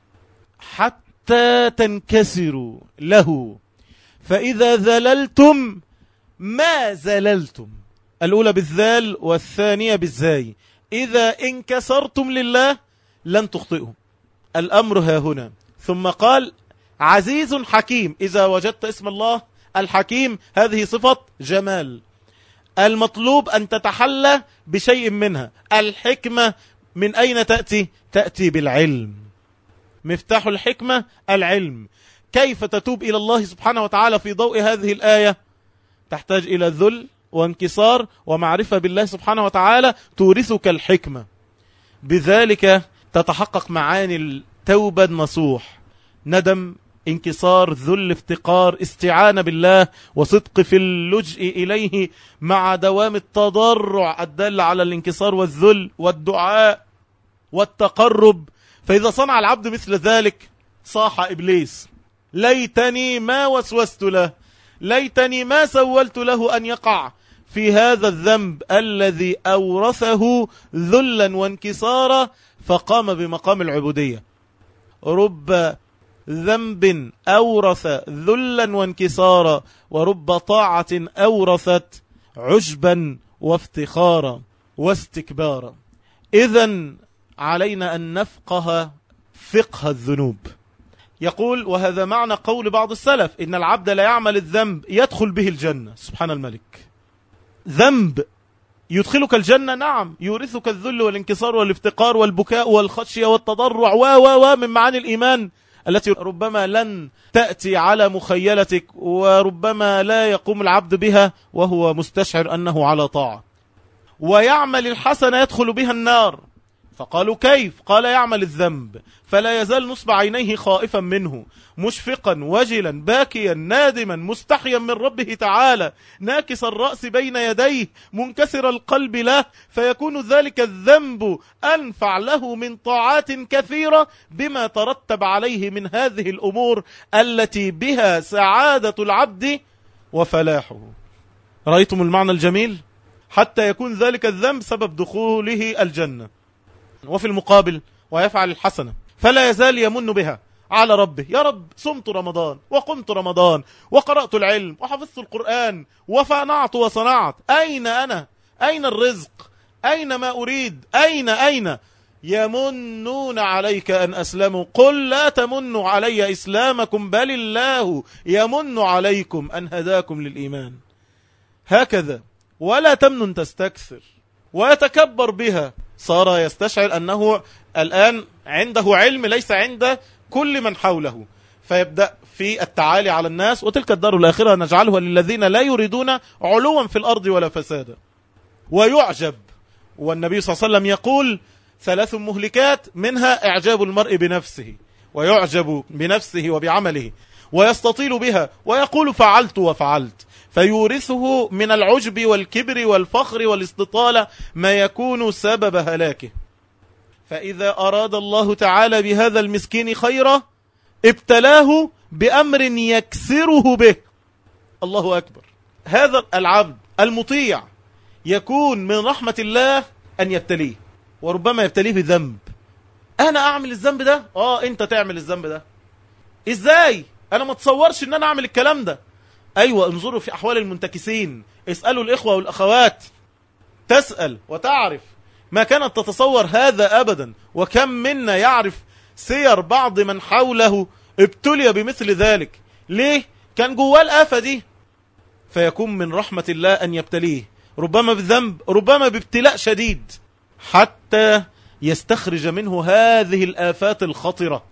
حتى تنكسروا له. فإذا ذللتم ما زللتم، الأولى بالذال والثانية بالزاي. إذا انكسرتم لله لن تخطئوا. الأمر ها هنا. ثم قال عزيز حكيم. إذا وجدت اسم الله الحكيم هذه صفة جمال، المطلوب أن تتحلى بشيء منها. الحكمة من أين تأتي؟ تأتي بالعلم. مفتاح الحكمة العلم. كيف تتوب إلى الله سبحانه وتعالى في ضوء هذه الآية؟ تحتاج إلى ذل وانكسار ومعرفة بالله سبحانه وتعالى تورثك الحكمة. بذلك تتحقق معاني التوبة النصوح: ندم، انكسار، ذل، افتقار، استعانة بالله، وصدق في اللجء إليه مع دوام التضرع الدال على الانكسار والذل والدعاء والتقرب. فإذا صنع العبد مثل ذلك صاح إبليس: ليتني ما وسوست له، ليتني ما سولت له أن يقع في هذا الذنب الذي أورثه ذلا وانكسارا، فقام بمقام العبودية. رب ذنب أورث ذلا وانكسارا، ورب طاعة أورثت عجبا وافتخارا واستكبارا. إذن علينا أن نفقه فقه الذنوب. يقول: وهذا معنى قول بعض السلف إن العبد لا يعمل الذنب يدخل به الجنة. سبحان الملك، ذنب يدخلك الجنة، نعم، يورثك الذل والانكسار والافتقار والبكاء والخشية والتضرع و و و من معاني الإيمان التي ربما لن تأتي على مخيلتك، وربما لا يقوم العبد بها وهو مستشعر أنه على طاعة. ويعمل الحسنة يدخل بها النار. فقالوا: كيف؟ قال: يعمل الذنب فلا يزال نصب عينيه خائفا منه، مشفقا وجلا باكيا نادما مستحيا من ربه تعالى، ناكس الرأس بين يديه منكسر القلب له، فيكون ذلك الذنب أنفع له من طاعات كثيرة بما ترتب عليه من هذه الأمور التي بها سعادة العبد وفلاحه. رأيتم المعنى الجميل؟ حتى يكون ذلك الذنب سبب دخوله الجنة. وفي المقابل ويفعل الحسنة فلا يزال يمن بها على ربه: يا رب صمت رمضان وقمت رمضان وقرأت العلم وحفظت القرآن وفنعت وصنعت، أين أنا؟ أين الرزق؟ أين ما أريد؟ أين أين؟ يمنون عليك أن أسلموا، قل لا تمنوا علي إسلامكم بل الله يمن عليكم أن هداكم للإيمان. هكذا، ولا تمنن تستكثر ويتكبر بها. صار يستشعر أنه الآن عنده علم ليس عند كل من حوله، فيبدأ في التعالي على الناس. وتلك الدار الآخرة نجعلها للذين لا يريدون علوا في الأرض ولا فسادا. ويعجب، والنبي صلى الله عليه وسلم يقول: ثلاث مهلكات، منها إعجاب المرء بنفسه، ويعجب بنفسه وبعمله ويستطيل بها ويقول فعلت وفعلت، فيورثه من العجب والكبر والفخر والاستطالة ما يكون سبب هلاكه. فإذا أراد الله تعالى بهذا المسكين خيرا ابتلاه بأمر يكسره به. الله أكبر. هذا العبد المطيع يكون من رحمة الله أن يبتليه، وربما يبتليه بذنب. أنا أعمل الذنب ده؟ آه أنت تعمل الذنب ده. إزاي؟ أنا ما تصورش أن أنا أعمل الكلام ده. أيوة، انظروا في أحوال المنتكسين، اسألوا الإخوة والأخوات، تسأل وتعرف، ما كانت تتصور هذا أبدا. وكم منا يعرف سير بعض من حوله ابتلي بمثل ذلك. ليه؟ كان جواه الآفة دي. فيكون من رحمة الله أن يبتليه، ربما بذنب، ربما بابتلاء شديد، حتى يستخرج منه هذه الآفات الخطرة،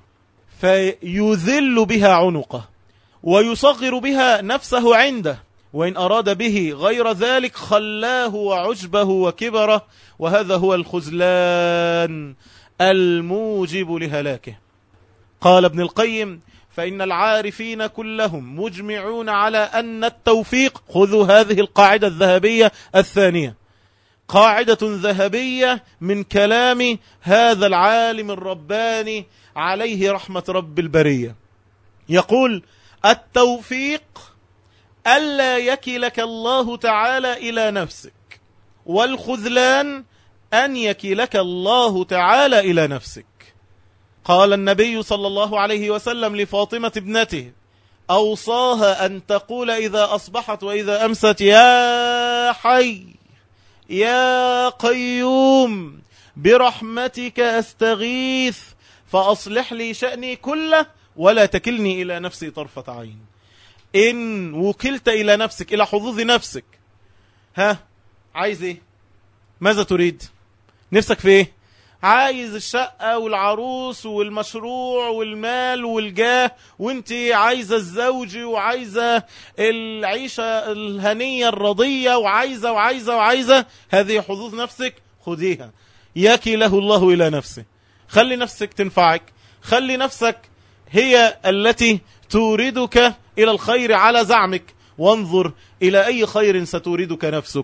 فيذل بها عنقه ويصغر بها نفسه عنده، وإن أراد به غير ذلك خلاه وعجبه وكبره، وهذا هو الخذلان الموجب لهلاكه. قال ابن القيم: فإن العارفين كلهم مجمعون على أن التوفيق، خذوا هذه القاعدة الذهبية الثانية، قاعدة ذهبية من كلام هذا العالم الرباني عليه رحمة رب البرية، يقول: التوفيق ألا يكلك الله تعالى إلى نفسك، والخذلان أن يكلك الله تعالى إلى نفسك. قال النبي صلى الله عليه وسلم لفاطمة ابنته، أوصاها أن تقول إذا أصبحت وإذا أمست: يا حي يا قيوم برحمتك أستغيث فأصلح لي شأني كله ولا تكلني إلى نفسي طرفة عين. إن وكلت إلى نفسك، إلى حظوظ نفسك، ها عايز إيه؟ ماذا تريد؟ نفسك في إيه؟ عايز الشقة والعروس والمشروع والمال والجاه، وانت عايزة الزوج وعايزة العيشة الهنية الرضية وعايزة وعايزة وعايزة. هذه حظوظ نفسك، خذيها. يكله الله إلى نفسه. خلي نفسك تنفعك، خلي نفسك هي التي توردك إلى الخير على زعمك، وانظر إلى أي خير ستوردك نفسك.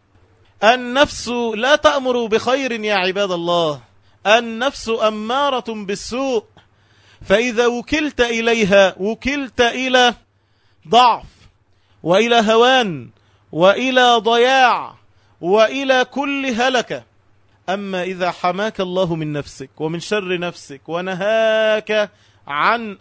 النفس لا تأمر بخير يا عباد الله، النفس أمارة بالسوء، فإذا وكلت إليها وكلت إلى ضعف وإلى هوان وإلى ضياع وإلى كل هلكة. أما إذا حماك الله من نفسك ومن شر نفسك ونهاك عن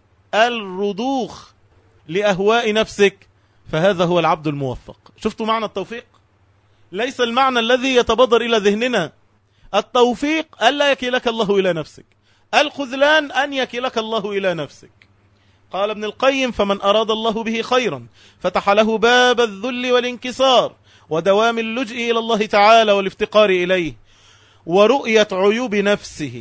الرضوخ لأهواء نفسك، فهذا هو العبد الموفق. شفتوا معنى التوفيق؟ ليس المعنى الذي يتبادر إلى ذهننا. التوفيق ألا يكلك الله إلى نفسك، الخذلان أن يكلك الله إلى نفسك. قال ابن القيم: فمن أراد الله به خيرا فتح له باب الذل والانكسار ودوام اللجئ إلى الله تعالى والافتقار إليه، ورؤية عيوب نفسه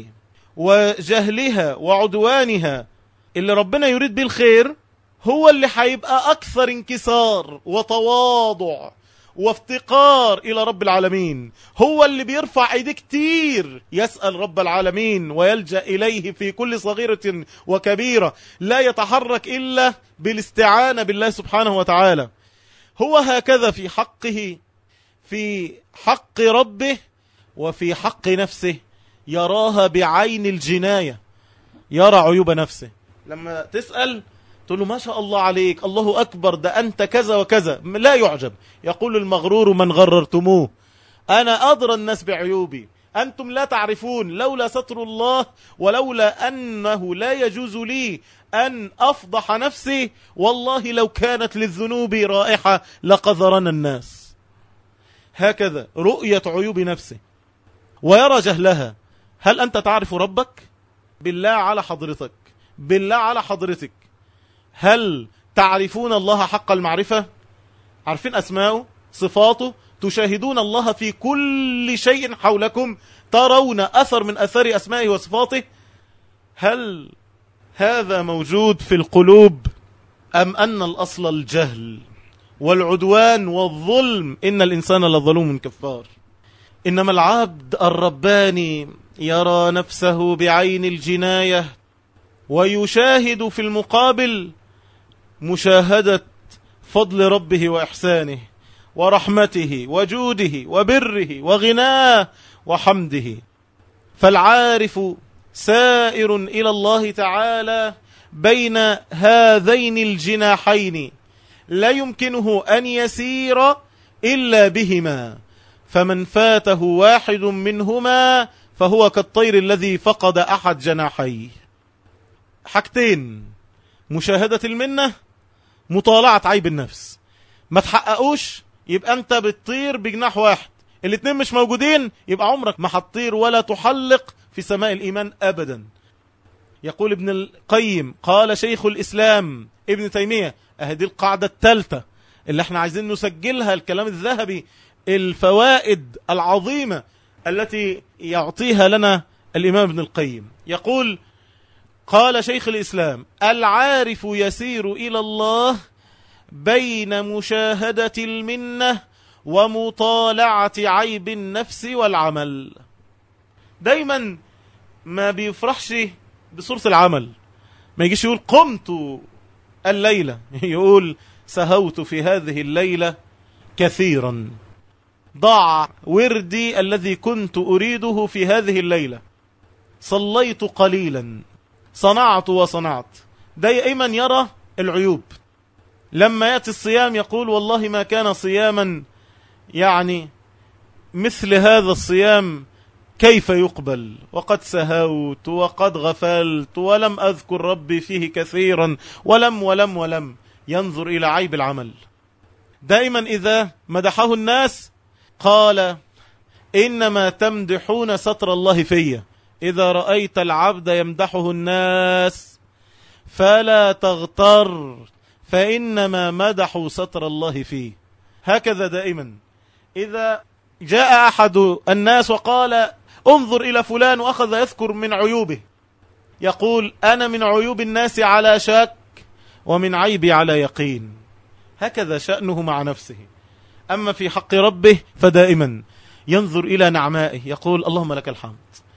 وجهلها وعدوانها. اللي ربنا يريد به الخير هو اللي حيبقى أكثر انكسار وتواضع وافتقار إلى رب العالمين، هو اللي بيرفع ايديه كتير يسأل رب العالمين ويلجأ إليه في كل صغيرة وكبيرة، لا يتحرك إلا بالاستعانة بالله سبحانه وتعالى. هو هكذا في حقه، في حق ربه وفي حق نفسه، يراها بعين الجناية، يرى عيوب نفسه. لما تسأل تقول له: ما شاء الله عليك، الله أكبر، ده أنت كذا وكذا، لا يعجب. يقول المغرور من غررتموه، أنا أدرى الناس بعيوبي، أنتم لا تعرفون. لولا ستر الله ولولا أنه لا يجوز لي أن أفضح نفسي، والله لو كانت للذنوب رائحة لقذرنا الناس. هكذا رؤية عيوب نفسه ويرى جهلها. هل أنت تعرف ربك؟ بالله على حضرتك، بالله على حضرتك، هل تعرفون الله حق المعرفة؟ عارفين أسماءه، صفاته، تشاهدون الله في كل شيء حولكم، ترون أثر من أثر أسمائه وصفاته؟ هل هذا موجود في القلوب، أم أن الأصل الجهل والعدوان والظلم؟ إن الإنسان لظلوم كفار. إنما العبد الرباني يرى نفسه بعين الجناية، ويشاهد في المقابل مشاهدة فضل ربه وإحسانه ورحمته وجوده وبره وغناه وحمده. فالعارف سائر إلى الله تعالى بين هذين الجناحين، لا يمكنه أن يسير إلا بهما، فمن فاته واحد منهما فهو كالطير الذي فقد أحد جناحيه. حاجتين: مشاهدة المنة، مطالعة عيب النفس. ما تحققوش يبقى أنت بتطير بجناح واحد، الاتنين مش موجودين يبقى عمرك ما هتطير ولا تحلق في سماء الإيمان أبدا. يقول ابن القيم قال شيخ الإسلام ابن تيمية، اهدي القاعدة الثالثة اللي احنا عايزين نسجلها، الكلام الذهبي، الفوائد العظيمة التي يعطيها لنا الإمام ابن القيم. يقول قال شيخ الإسلام: العارف يسير إلى الله بين مشاهدة المنة ومطالعة عيب النفس والعمل. دايما ما بيفرحش بصورة العمل، ما يجيش يقول قمت الليلة، يقول سهوت في هذه الليلة كثيرا، ضاع وردي الذي كنت أريده في هذه الليلة، صليت قليلا، صنعت وصنعت. دائما يرى العيوب. لما يأتي الصيام يقول والله ما كان صياما يعني مثل هذا الصيام كيف يقبل، وقد سهوت وقد غفلت ولم أذكر ربي فيه كثيرا ولم ولم ولم. ينظر إلى عيب العمل. دائما إذا مدحه الناس قال إنما تمدحون ستر الله فيه، إذا رأيت العبد يمدحه الناس فلا تغتر، فإنما مدحوا ستر الله فيه. هكذا دائما إذا جاء أحد الناس وقال انظر إلى فلان وأخذ يذكر من عيوبه، يقول أنا من عيوب الناس على شك ومن عيبي على يقين. هكذا شأنه مع نفسه. أما في حق ربه فدائما ينظر إلى نعمائه، يقول اللهم لك الحمد،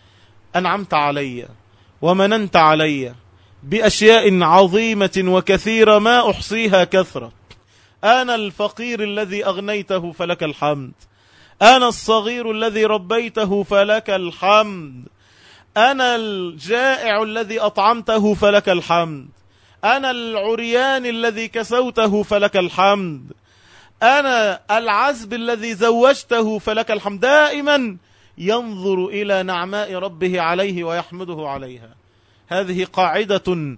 أنعمت علي ومننت علي بأشياء عظيمة وكثيرة ما أحصيها كثرة. أنا الفقير الذي أغنيته فلك الحمد، أنا الصغير الذي ربيته فلك الحمد، أنا الجائع الذي أطعمته فلك الحمد، أنا العريان الذي كسوته فلك الحمد، أنا العزب الذي زوجته فلك الحمد. دائما ينظر إلى نعماء ربه عليه ويحمده عليها. هذه قاعدة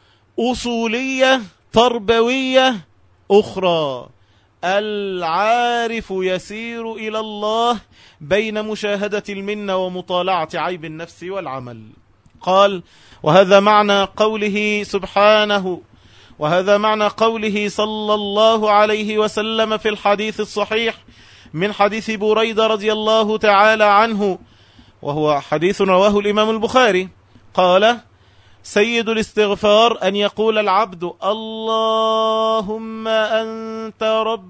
أصولية تربوية أخرى. العارف يسير إلى الله بين مشاهدة المنة ومطالعة عيب النفس والعمل. قال وهذا معنى قوله سبحانه، وهذا معنى قوله صلى الله عليه وسلم في الحديث الصحيح من حديث بريدة رضي الله تعالى عنه، وهو حديث رواه الإمام البخاري. قال سيد الاستغفار أن يقول العبد اللهم أنت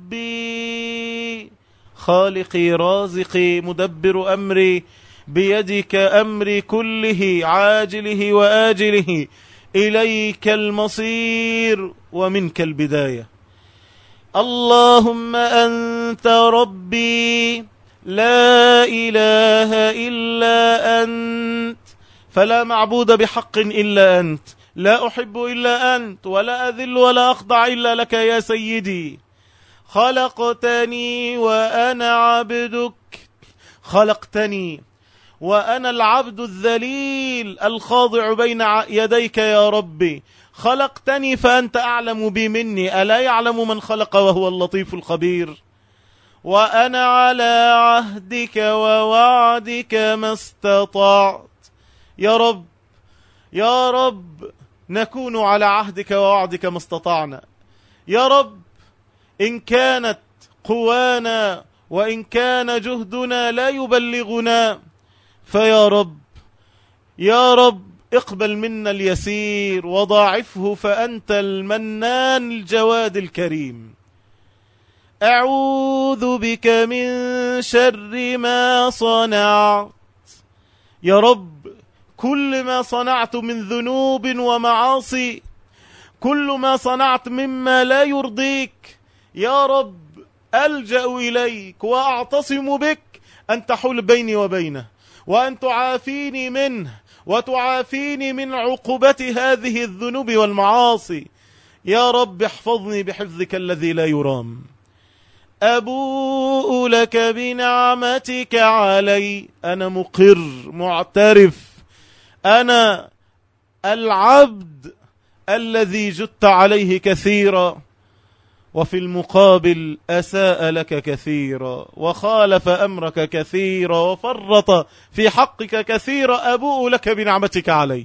ربي خالقي رازقي مدبر أمري بيدك أمري كله عاجله وآجله إليك المصير ومنك البداية. اللهم أنت ربي لا إله إلا أنت فلا معبود بحق إلا أنت، لا أحب إلا أنت ولا أذل ولا أخضع إلا لك يا سيدي. خلقتني وأنا عبدك، خلقتني وأنا العبد الذليل الخاضع بين يديك يا ربي. خلقتني فأنت أعلم بي مني، ألا يعلم من خلق وهو اللطيف الخبير. وأنا على عهدك ووعدك ما استطعت. يا رب يا رب نكون على عهدك ووعدك ما استطعنا. يا رب إن كانت قوانا وإن كان جهدنا لا يبلغنا، فيا رب يا رب اقبل منا اليسير وضاعفه فأنت المنان الجواد الكريم. أعوذ بك من شر ما صنعت. يا رب كل ما صنعت من ذنوب ومعاصي، كل ما صنعت مما لا يرضيك، يا رب ألجأ إليك وأعتصم بك أن تحول بيني وبينه، وأن تعافيني منه وتعافيني من عقوبة هذه الذنوب والمعاصي. يا رب احفظني بحفظك الذي لا يرام. أبوء لك بنعمتك علي، أنا مقر معترف، أنا العبد الذي جدت عليه كثيرا، وفي المقابل أساء لك كثيرا وخالف أمرك كثيرا وفرط في حقك كثيرا. أبوء لك بنعمتك علي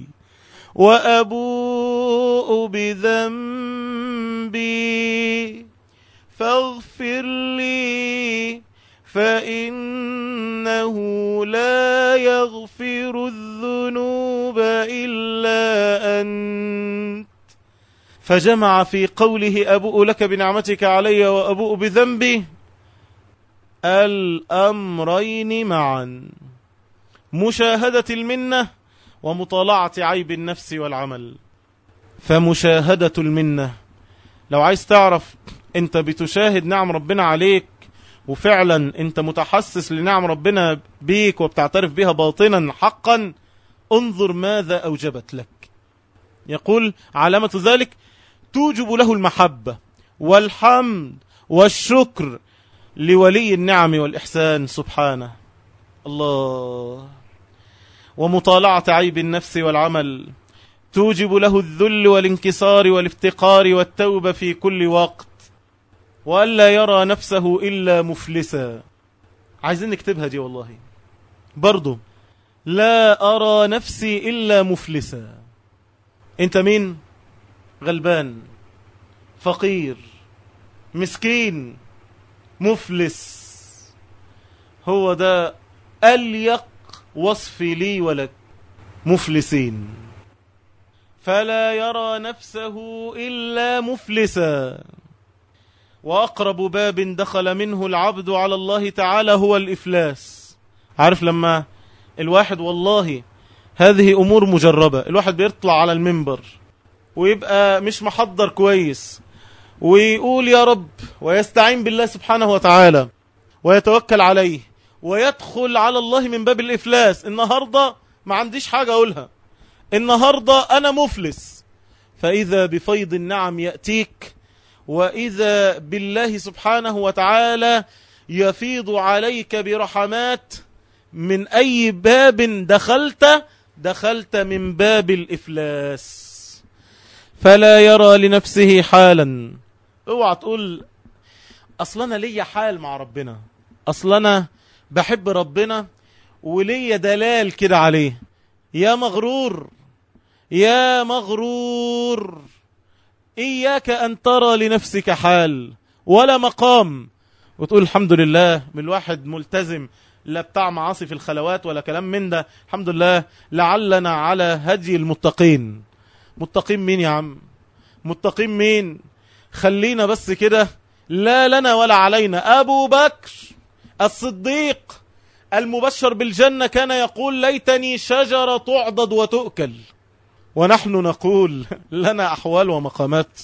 وأبوء بذنبي فاغفر لي فإنه لا يغفر الذنوب إلا أنت. فجمع في قوله أبوء لك بنعمتك علي وأبوء بذنبي الأمرين معا، مشاهدة المنة ومطالعة عيب النفس والعمل. فمشاهدة المنة، لو عايز تعرف انت بتشاهد نعم ربنا عليك وفعلا انت متحسس لنعم ربنا بيك وبتعترف بها باطنا حقا، انظر ماذا أوجبت لك. يقول علامة ذلك توجب له المحبة والحمد والشكر لولي النعم والإحسان سبحانه. الله. ومطالعة عيب النفس والعمل توجب له الذل والانكسار والافتقار والتوبة في كل وقت، وألا يرى نفسه إلا مفلسا. عايزين نكتبها دي والله برضو، لا أرى نفسي إلا مفلسا. انت مين؟ غلبان، فقير، مسكين، مفلس. هو ده أليق وصف لي ولك، مفلسين. فلا يرى نفسه إلا مفلسا. وأقرب باب دخل منه العبد على الله تعالى هو الإفلاس. عارف لما الواحد، والله هذه أمور مجربة، الواحد بيطلع على المنبر ويبقى مش محضر كويس ويقول يا رب ويستعين بالله سبحانه وتعالى ويتوكل عليه ويدخل على الله من باب الإفلاس. النهاردة ما عنديش حاجة أقولها، النهاردة أنا مفلس. فإذا بفيض النعم يأتيك، وإذا بالله سبحانه وتعالى يفيض عليك برحمات. من أي باب دخلت دخلت من باب الإفلاس. فلا يرى لنفسه حالا. اوعى تقول أصلنا ليا حال مع ربنا، أصلنا بحب ربنا وليا دلال كده عليه. يا مغرور، يا مغرور، إياك أن ترى لنفسك حال ولا مقام وتقول الحمد لله من الواحد ملتزم، لا بتاع معاصي في الخلوات ولا كلام من ده، الحمد لله لعلنا على هدي المتقين. متقين مين يا عم؟ متقين مين؟ خلينا بس كده، لا لنا ولا علينا. أبو بكر الصديق المبشر بالجنة كان يقول ليتني شجرة تعضد وتؤكل، ونحن نقول لنا أحوال ومقامات.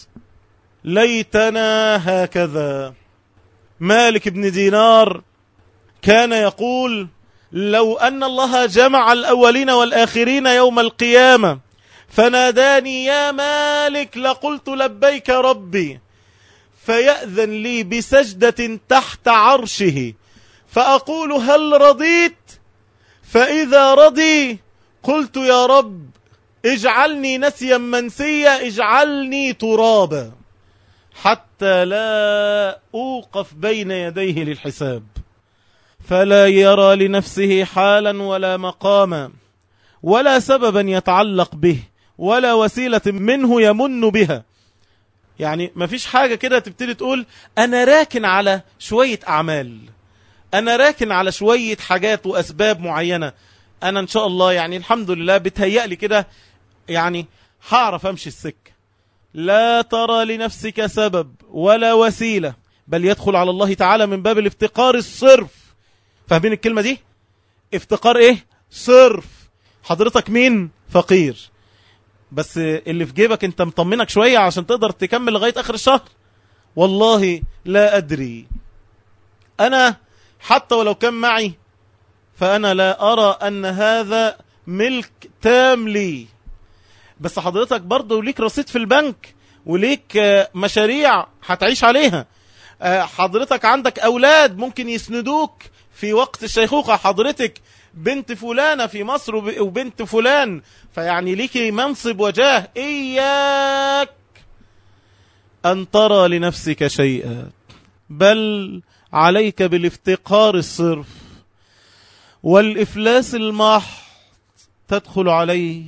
ليتنا هكذا. مالك بن دينار كان يقول لو أن الله جمع الأولين والآخرين يوم القيامة فناداني يا مالك لقلت لبيك ربي، فيأذن لي بسجدة تحت عرشه فأقول هل رضيت؟ فإذا رضي قلت يا رب اجعلني نسيا منسيا، اجعلني ترابا، حتى لا أوقف بين يديه للحساب. فلا يرى لنفسه حالا ولا مقاما ولا سببا يتعلق به ولا وسيلة منه يمن بها. يعني ما فيش حاجة كده تبتدي تقول أنا راكن على شوية أعمال، أنا راكن على شوية حاجات وأسباب معينة، أنا إن شاء الله يعني الحمد لله بتهيألي كده يعني هعرف أمشي السكة. لا ترى لنفسك سبب ولا وسيلة، بل يدخل على الله تعالى من باب الافتقار الصرف. فاهمين الكلمة دي؟ افتقار ايه؟ صرف. حضرتك مين؟ فقير، بس اللي في جيبك انت مطمنك شوية عشان تقدر تكمل لغاية اخر الشهر. والله لا ادري، انا حتى ولو كان معي فانا لا ارى ان هذا ملك تام لي. بس حضرتك برضو ليك رصيد في البنك، وليك مشاريع هتعيش عليها. حضرتك عندك أولاد ممكن يسندوك في وقت الشيخوخة، حضرتك بنت فلانة في مصر وبنت فلان، فيعني ليك منصب وجاه. إياك أن ترى لنفسك شيئا، بل عليك بالافتقار الصرف والإفلاس المحض، تدخل عليه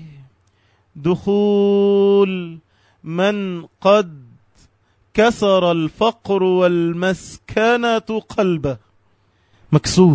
دخول من قد كسر الفقر والمسكنة قلبه، مكسور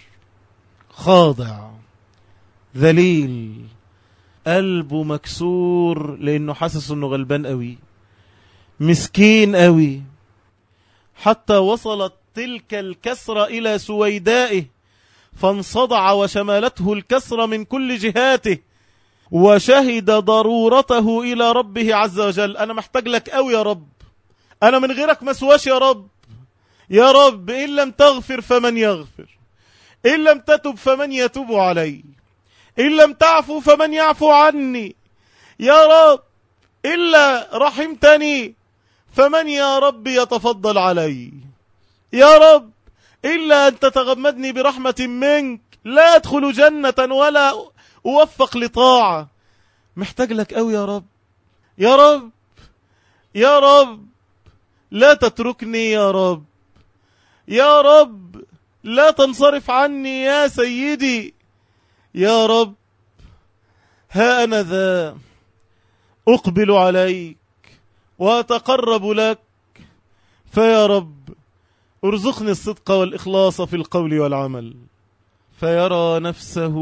خاضع ذليل، قلبه مكسور لأنه حاسس أنه غلبان قوي، مسكين قوي، حتى وصلت تلك الكسرة إلى سويدائه فانصدع وشمالته الكسرة من كل جهاته، وشهد ضرورته إلى ربه عز وجل. أنا محتاج لك قوي يا رب، أنا من غيرك مسواش يا رب، يا رب إن لم تغفر فمن يغفر، إن لم تتب فمن يتوب علي، إن لم تعفو فمن يعفو عني، يا رب إلا رحمتني فمن يا رب يتفضل علي، يا رب إلا أن تتغمدني برحمة منك لا أدخل جنة ولا أوفق لطاعة. محتاج لك قوي يا رب، يا رب يا رب لا تتركني يا رب، يا رب لا تنصرف عني يا سيدي، يا رب ها أنا ذا أقبل عليك وأتقرب لك، فيا رب ارزقني الصدق والإخلاص في القول والعمل. فيرى نفسه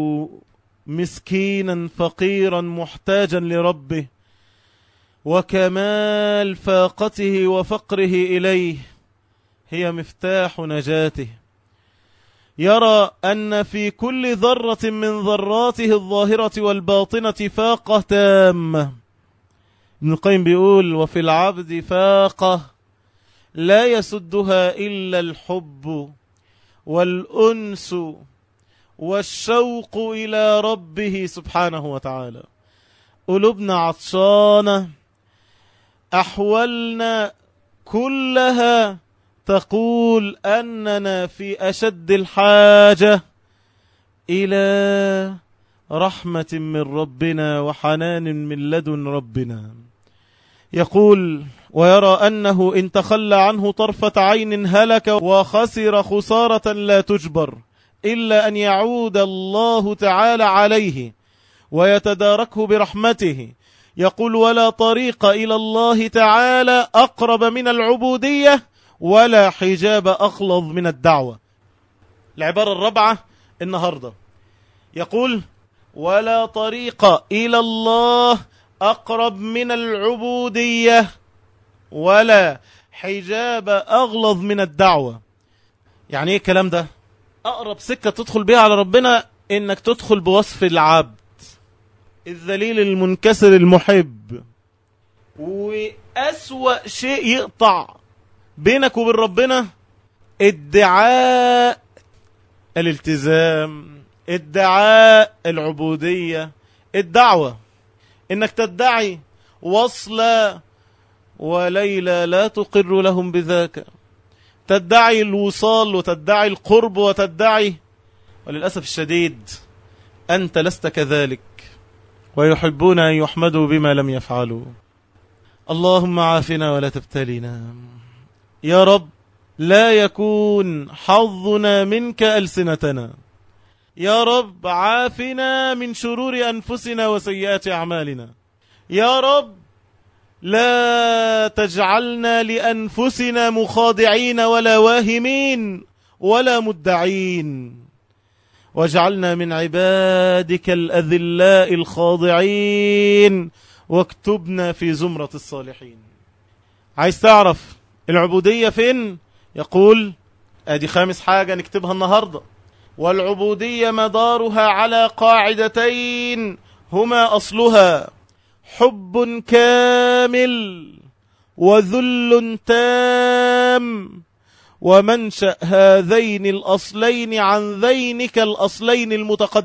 مسكينا فقيرا محتاجا لربه، وكمال فاقته وفقره إليه هي مفتاح نجاته. يرى أن في كل ذرة من ذراته الظاهرة والباطنة فاقة تامة. ابن القيم بيقول: وفي العبد فاقة لا يسدها إلا الحب والأنس والشوق إلى ربه سبحانه وتعالى. قلوبنا عطشانة، أحوالنا كلها تقول أننا في أشد الحاجة إلى رحمة من ربنا وحنان من لدن ربنا. يقول: ويرى أنه إن تخلى عنه طرفة عين هلك وخسر خسارة لا تجبر، إلا أن يعود الله تعالى عليه ويتداركه برحمته. يقول: ولا طريق إلى الله تعالى أقرب من العبودية، ولا حجاب أخلظ من الدعوة. العبارة الرابعة النهاردة يقول: ولا طريق إلى الله أقرب من العبودية، ولا حجاب أغلظ من الدعوة. يعني ايه الكلام ده؟ أقرب سكة تدخل بيها على ربنا إنك تدخل بوصف العبد الذليل المنكسر المحب. وأسوأ شيء يقطع بينك وبين ربنا ادعاء الالتزام، ادعاء العبودية، الدعوة، انك تدعي وصلا وليلى لا تقر لهم بذاك، تدعي الوصال وتدعي القرب وتدعي، وللأسف الشديد أنت لست كذلك، ويحبون أن يحمدوا بما لم يفعلوا. اللهم عافنا ولا تبتلينا يا رب، لا يكون حظنا منك ألسنتنا يا رب، عافنا من شرور أنفسنا وسيئات أعمالنا يا رب، لا تجعلنا لأنفسنا مخادعين ولا واهمين ولا مدعين، واجعلنا من عبادك الأذلاء الخاضعين، واكتبنا في زمرة الصالحين. عايز تعرف العبودية فين؟ يقول: ادي خامس حاجة نكتبها النهاردة: والعبودية مدارها على قاعدتين هما أصلها حب كامل وذل تام، ومنشأ هذين الأصلين عن ذينك الأصلين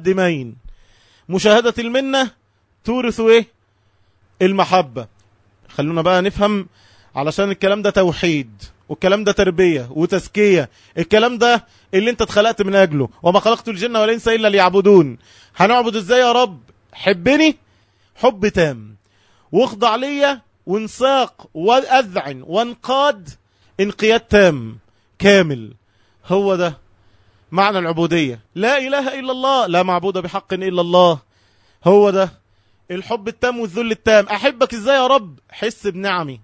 المتقدمين. مشاهدة المنة تورث إيه؟ المحبة. خلونا بقى نفهم، علشان الكلام ده توحيد والكلام ده تربية وتزكية، الكلام ده اللي انت اتخلقت من اجله، وما خلقت الجن والانس الا ليعبدون. هنعبد ازاي يا رب؟ حبني حب تام، واخضع ليا وانساق واذعن وانقاد انقياد تام كامل. هو ده معنى العبودية. لا اله الا الله، لا معبود بحق الا الله. هو ده الحب التام والذل التام. احبك ازاي يا رب؟ حس بنعمي،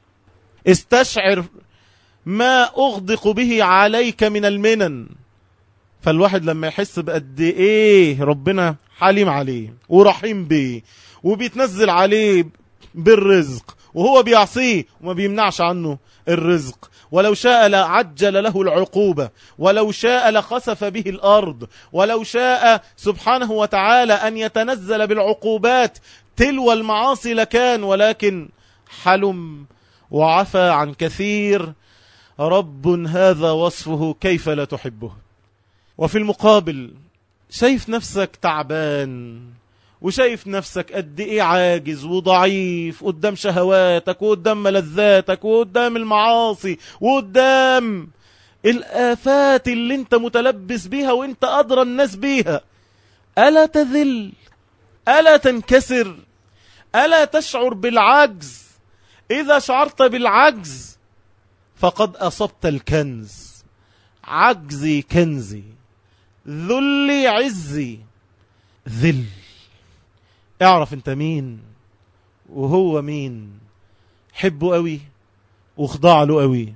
استشعر ما اغدق به عليك من المنن. فالواحد لما يحس بقد ايه ربنا حليم عليه ورحيم بيه وبيتنزل عليه بالرزق، وهو بيعصيه وما بيمنعش عنه الرزق، ولو شاء لعجل له العقوبة، ولو شاء لخسف به الأرض، ولو شاء سبحانه وتعالى أن يتنزل بالعقوبات تلو المعاصي لكان، ولكن حلم وعفى عن كثير. رب هذا وصفه كيف لا تحبه. وفي المقابل شايف نفسك تعبان، وشايف نفسك قد ايه عاجز وضعيف قدام شهواتك وقدام ملذاتك وقدام المعاصي وقدام الآفات اللي انت متلبس بيها وانت أدرى الناس بيها. ألا تذل؟ ألا تنكسر؟ ألا تشعر بالعجز؟ إذا شعرت بالعجز فقد أصبت الكنز. عجزي كنزي، ذلي عزي. ذل، اعرف انت مين وهو مين، حبه قوي واخضع له قوي.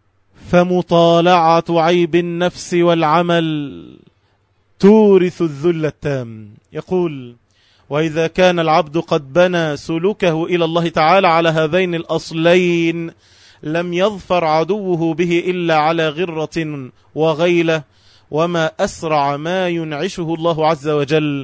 فمطالعة عيب النفس والعمل تورث الذل التام. يقول: وإذا كان العبد قد بنى سلوكه إلى الله تعالى على هذين الأصلين لم يظفر عدوه به إلا على غرة وغيلة، وما أسرع ما ينعشه الله عز وجل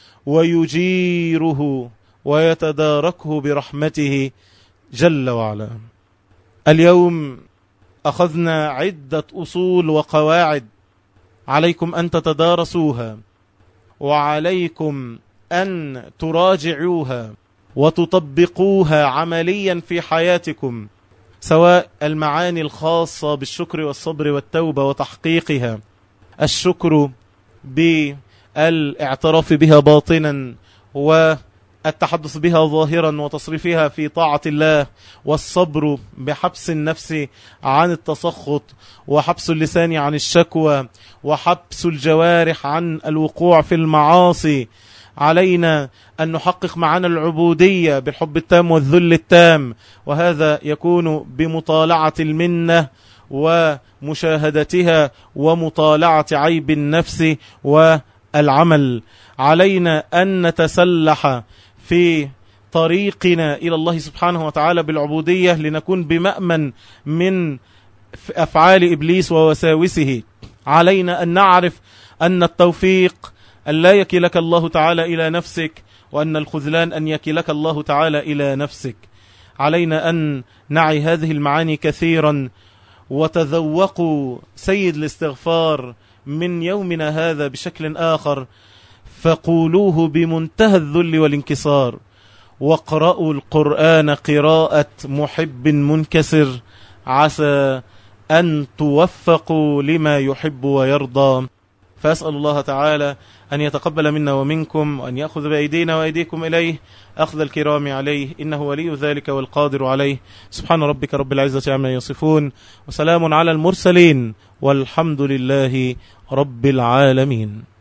ويجيره ويتداركه برحمته جل وعلا. اليوم أخذنا عدة أصول وقواعد عليكم أن تتدارسوها، وعليكم أن تراجعوها وتطبقوها عمليا في حياتكم، سواء المعاني الخاصة بالشكر والصبر والتوبة وتحقيقها، الشكر بالاعتراف بها باطنا والتحدث بها ظاهرا وتصريفها في طاعة الله، والصبر بحبس النفس عن التسخط وحبس اللسان عن الشكوى وحبس الجوارح عن الوقوع في المعاصي. علينا أن نحقق معنا العبودية بالحب التام والذل التام، وهذا يكون بمطالعة المنة ومشاهدتها ومطالعة عيب النفس والعمل. علينا أن نتسلح في طريقنا إلى الله سبحانه وتعالى بالعبودية لنكون بمأمن من أفعال إبليس ووساوسه. علينا أن نعرف أن التوفيق أن لا يكلك الله تعالى إلى نفسك، وأن الخذلان أن يكلك الله تعالى إلى نفسك. علينا أن نعي هذه المعاني كثيرا، وتذوقوا سيد الاستغفار من يومنا هذا بشكل آخر، فقولوه بمنتهى الذل والانكسار، واقرأوا القرآن قراءة محب منكسر، عسى أن توفقوا لما يحب ويرضى. فأسأل الله تعالى أن يتقبل منا ومنكم، وأن يأخذ بأيدينا وأيديكم إليه أخذ الكرام عليه، إنه ولي ذلك والقادر عليه. سبحان ربك رب العزة عما يصفون، وسلام على المرسلين، والحمد لله رب العالمين.